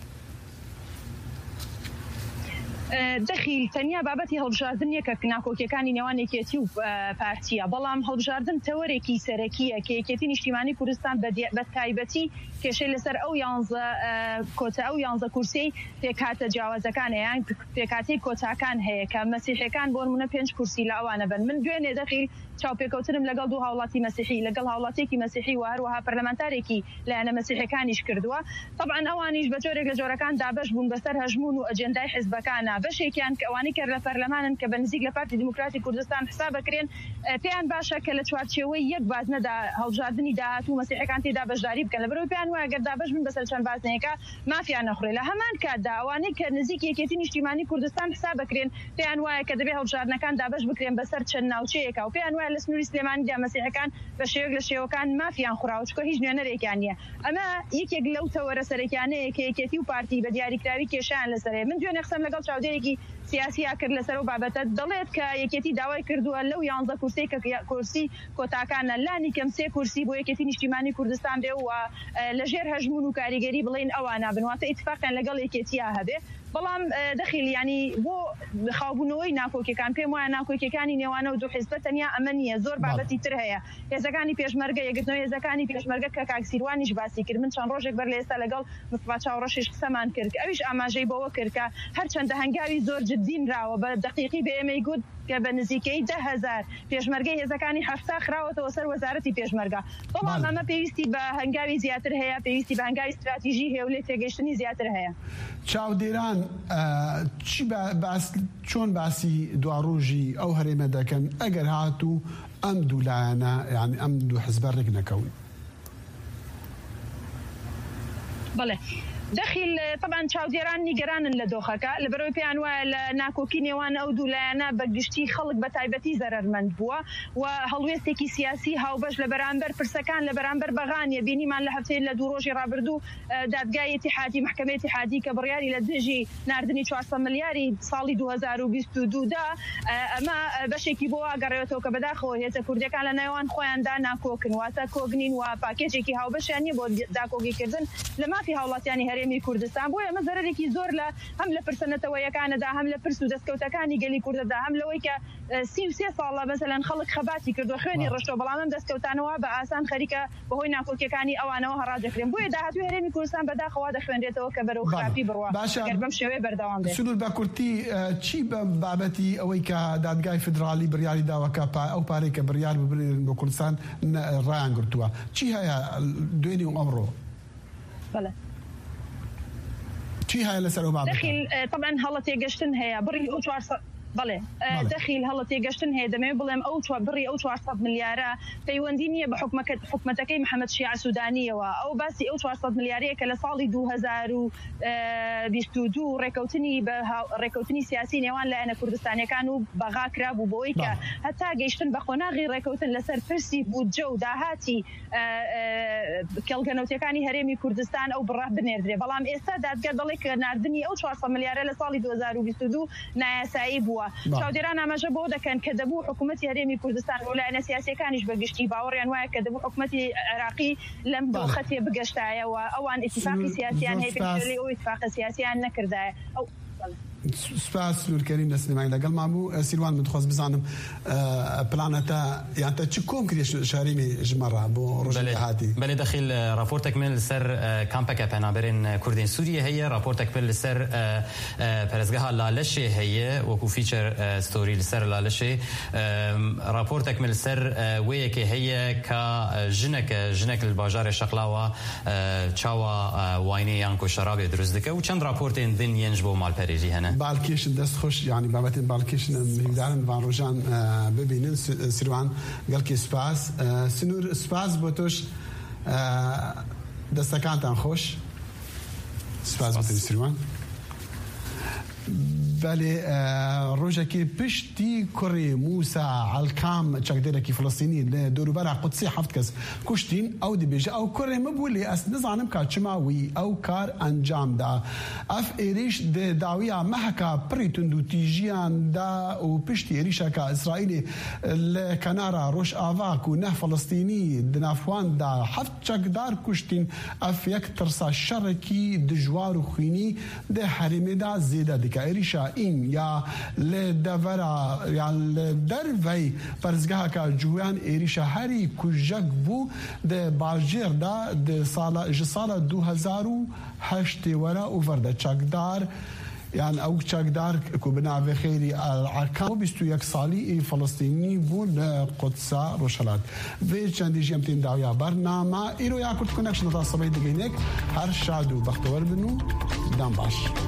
دەخیل تەنیا بابەتی هەڵبژاردن یەکە ناکۆکیەکانی نێوانێکێتی و پارتیە بەڵام هەڵبژاردن تەوەرێکی سەرەکیە کە یەکێتی نیشتیمانی کوردستان بە تایبەتی کێشەی لەسەر ئەو یانزە کۆتا ئەو یانزە کورسی پێکاتە جیاوازەکان یان پێکاتی کۆتاکان هەیە کە مەسیحیەکان بۆ نمونە پێنج کورسی لە ئەوانە بن من دوێنێ دەخیل چاوپێکەوتنم لەگەڵ دوو هاوڵاتی مەسیحی لەگەڵ هاوڵاتێکی مەسیحی و هەروەها پەرلەمانتارێکی لایەنە مەسیحیەکانیش کردووە طبعا ئەوانیش بە جۆرێک لە جۆرەکان دابەش بوون بەسەر هەژمون و ئەجێندای حیزبەکانە بەشێکیان کە ئەوانەی کە لە پەرلەمانن کە بە نزیک لە پارتی دیموکراتی کوردستان حساب بکرێن پێیان باشە کە لە چوارچێوەی یەک بازنەدا هەڵبژاردننی داهاتوو مەسیحیەکان تێدا بەشداری بکەن لەبەرەوەی پێیان وایە ئەگەر دابەش بن بەسەر چەند بازنەیەکە مافیان نەخورێ لە هەمان کاتدا ئەوانەی کە نزیک یەکێتی نیشتیمانی کوردستان حساب بکرێن پێیان وایە کە دەبێت هەڵبژاردنەکان دابەش بکرێن بەسەر چەند ناوچەیەکە و پێیان وایە لە سنووری سلێمانی مەسیحیەکان بە شێوەیەک لە شێوەکان مافیان خوراوە چکە هیچ نوێنەرێکیان نییە ئەمە یەکێک لەو تەوەرە سەرەکیانەیە کە یەکێتی و پارتی بە دیاریکراوی کێشیان لەسەرێ من دوێنێ قسەم لەگەڵ چاودێرێکی سیاسیا کرد لەسەر و بابەتە دەڵێت کە یەکێتی داوای کردووە لەو یانزە کورسی کە کورسی کۆتاکانە لانی کەم سێ کورسی بۆ یەکێتی نیشتیمانی کوردستان بێ و لەژێر هەژمون و کاریگەری بڵێن ئەوانە بنواتە ئیتفاقیان لەگەڵ یەکێتیا هەبێ بەڵام دەخیل ینی بۆ خاوبوونەوەی ناکۆکیەکان پێم وایە ناکۆکیەکانی نێوانە و دوو حیزبە تەنیا ئەمە نییە زۆر بابەتی تر هەیە هێزەکانی پێشمەرگە یەکگرتنەوەی هێزەکانی پێشمەرگە کە کاکسیروانیش باسی کرد من چەند ڕۆژێک بەر لە ئێستا لەگەڵ مستفا چاوڕەشیش قسەمان کرد ئەویش ئاماژەی بەوە کرد کە هەرچەندە هەنگاوی زۆر جددین راوە بە دقیقی بە ئێمەی گوت کە بە نزیکەی ده هەزار پێشمەرگەی هێزەکانی هەفتا خراوەتەوە سەر وەزارەتی پێشمەرگە بەڵام ئەمە پێویستی بە هەنگاوی زیاتر هەیە پێویستی بە هەنگاوی استراتیژی هەیە و لێ تێگەیشتنی زیاتر هەیە چاودێران چۆن باسی دواڕۆژی ئەو هەرێمە دەکەن ئەگەر هاتوو ئەم دوو لایەنە یعنی ئەم دوو حیزبە ڕێک نەکەون بەڵێ دەخیل طبعا چاودێران نیگەرانن لە دۆخەکە لەبەرەوەی پێیان وایە لە ناکۆکی نێوان ئەو دوو لایەنە بەگشتی خەڵک بە تایبەتی زەرەرمەند بووە و هەڵوێستێکی سیاسی هاوبەش لە بەرامبەر پرسەکان لە بەرامبەر بەغانیە بینیمان لە هەفتەیە لە دوو ڕۆژی ڕابردوو دادگای اتحادی محکمەی اتحادی کە بڕیاری لە دژی ناردنی چوارسەد ملیاری ساڵی دوو هەزار و بیست و دوو دا ئەمە بەشێکی بۆ ئاگەڕێتەوە کە بەداخەوە هێزە کوردەکان لە نێوان خۆیاندا ناکۆکن واتە کۆگنین و پاکێجێکی هاوبەشیان نیە بۆ داکۆگیکردن لە مافی هاوڵاتیانی هەرێمی کوردستان بۆ ئەمە زەرێکی زۆر لە هەم لە پرسەنەتەوەیەکانەدا هەم لە پرس و دەستکەوتەکانی گەلی کوردەدا هەم لەوەی کە سی و سێ ساڵە مەسەلەن خەڵک خەباتی کردو خوێنی ڕشتۆ بەڵام ئەم دەستکەوتانەوە بە ئاسان خەریکە بەهۆی ناکۆکیەکانی ئەوانەوە هەڕادەکرێن بۆیە داهاتوی هەرێمی کوردستان بەداخەوە دەخوێنرێتەوە کە بەرەو خراپی بڕوە گەر بەم شێوەیە بەردەوام بێت. سنوور بە کورتی چی بە بابەتی ئەوەی کە دادگای فدرالی بڕیاری داوەکە ئەو پارەی کە بڕیار ببرێن بۆ کوردستان ڕایان گرتووە چی هەیە دوێنی و ئەمڕۆ؟ بەڵێ چی هەیە لەسەر ئەو بابەتە؟ دەخیل طبعا هەڵە تێگەشتن هەیە بڕی ئەو چوارسەد بەڵێ دەخیل هەڵە تێگەشتن هەیە دەمێ بڵێم ئەو بڕی ئەو چوارسەد ملیارە پەیوەندی نییە بە حکومەتەکەی محەممەد شیع سوودانیەوە ئەو باسی ئەو چوارسەد ملیارەیە کە لە ساڵی دوو هەزار و بیست و دوو ڕێکەوتنی بە ڕێکەوتنی سیاسی نێوان لایەنە کوردستانیەکان و بەغا کرابوو بۆەوەی کە هەتا گەیشتن بە خۆناغی ڕێکەوتن لەسەر پرسی بودجە و داهاتی کێڵگەنەوتەکانی هەرێمی کوردستان ئەو بڕا بنێردرێ بەڵام ئێستا دادگا دەڵێ کە ناردنی ئەو چوارسەد ملیارە لە ساڵی دوو هەزار و بیست و دوو نایاسایی بووە چاودێران ئاماژە بۆ دەکەن کە دەبوو حکوومەتی هەرێمی کوردستان و لایەنە سیاسیەکانیش بەگشتی باوەڕیان وایە کە دەبوو حکوومەتی عێراقی لەم دۆخەتێ بگەشتایەوە ئەوان ئیتفاقی سیاسیان هەیە پێشتری ئەو ئیتفاقە سیاسیان نەکردایە ئەو سپاس نورکریم نسلیمانی لەگەڵ مابوو سیروان من دخواست بزانم پلانەتە یان تا چ کۆم کردی شاریمی ژمەڕە بۆ ڕۆژی هاتی بەێ دەخیل راپۆرتێک من لەسەر کامپەکە پەنابەرین کوردین سووریە هەیە راپۆرتێک پێ لەسەر پەرێزگەها لالەشێ هەیە وەکو فیچەر ستۆری لەسەر لالەشێ راپۆرتێک من لەسەر وەیەکێ هەیە کە ژنەکە ژنێک لە باژارێ شەقلاوە چاوە واینێ یان کۆشەرابێ دروست دەکە و چەند راپۆرتێن دن یەنج بۆ ماڵپەرێژی هەنە بالکێشن دەست خۆش ینی بابەتێن بالکێشن میدارن وان ڕۆژان ببینن سیروان گەڵکی سپاس سنوور سپاس بۆ تۆش دەستەکانتان خۆش سپاس بۆ سیروان بەێ ڕۆژێکی پشتی کوڕی موسا عەلکام چەکدەرێکی فلەستینی لە دەوروبەرە قودسی حەفت کەس کوشتین ئەو دەبێژە ئەو کوڕێ مەبوو لێ ئەس نزانم کا چماوی ئەو کار ئەنجامدا ئەف ئێریش داویە مەحەکە پڕی تونند و تیژیاندا و پشتی ئێریشەکە ئیسرائیلی لە کەنارە ڕۆژ ئاواک و نە فلەستینی دنافواندا حەفت چەکدار کوشتین ئەف یەک ترسا شەڕێکی دژوار و خوینی دە هەرێمێدا زێدە دکە ئێریشە این یا لدورا یا لدروی پرزگاه جویان ایریش هری کجک بو ده باجر دا ده سال جسال دو هزار و هشت ورا اوورده چکدار یان ئەو چاکدار کو بناوێ خێری ئارکان بیست و یەک ساڵی فلەستینی بوو لە قودسا ڕۆژهەڵات vê چەندیژی ئەم تێن داویا بەرنامە ئیرۆ یا کورد کۆنەکشن تا سەبەی دگەینێک هەر شاد و بەختەوەر بن و دام باش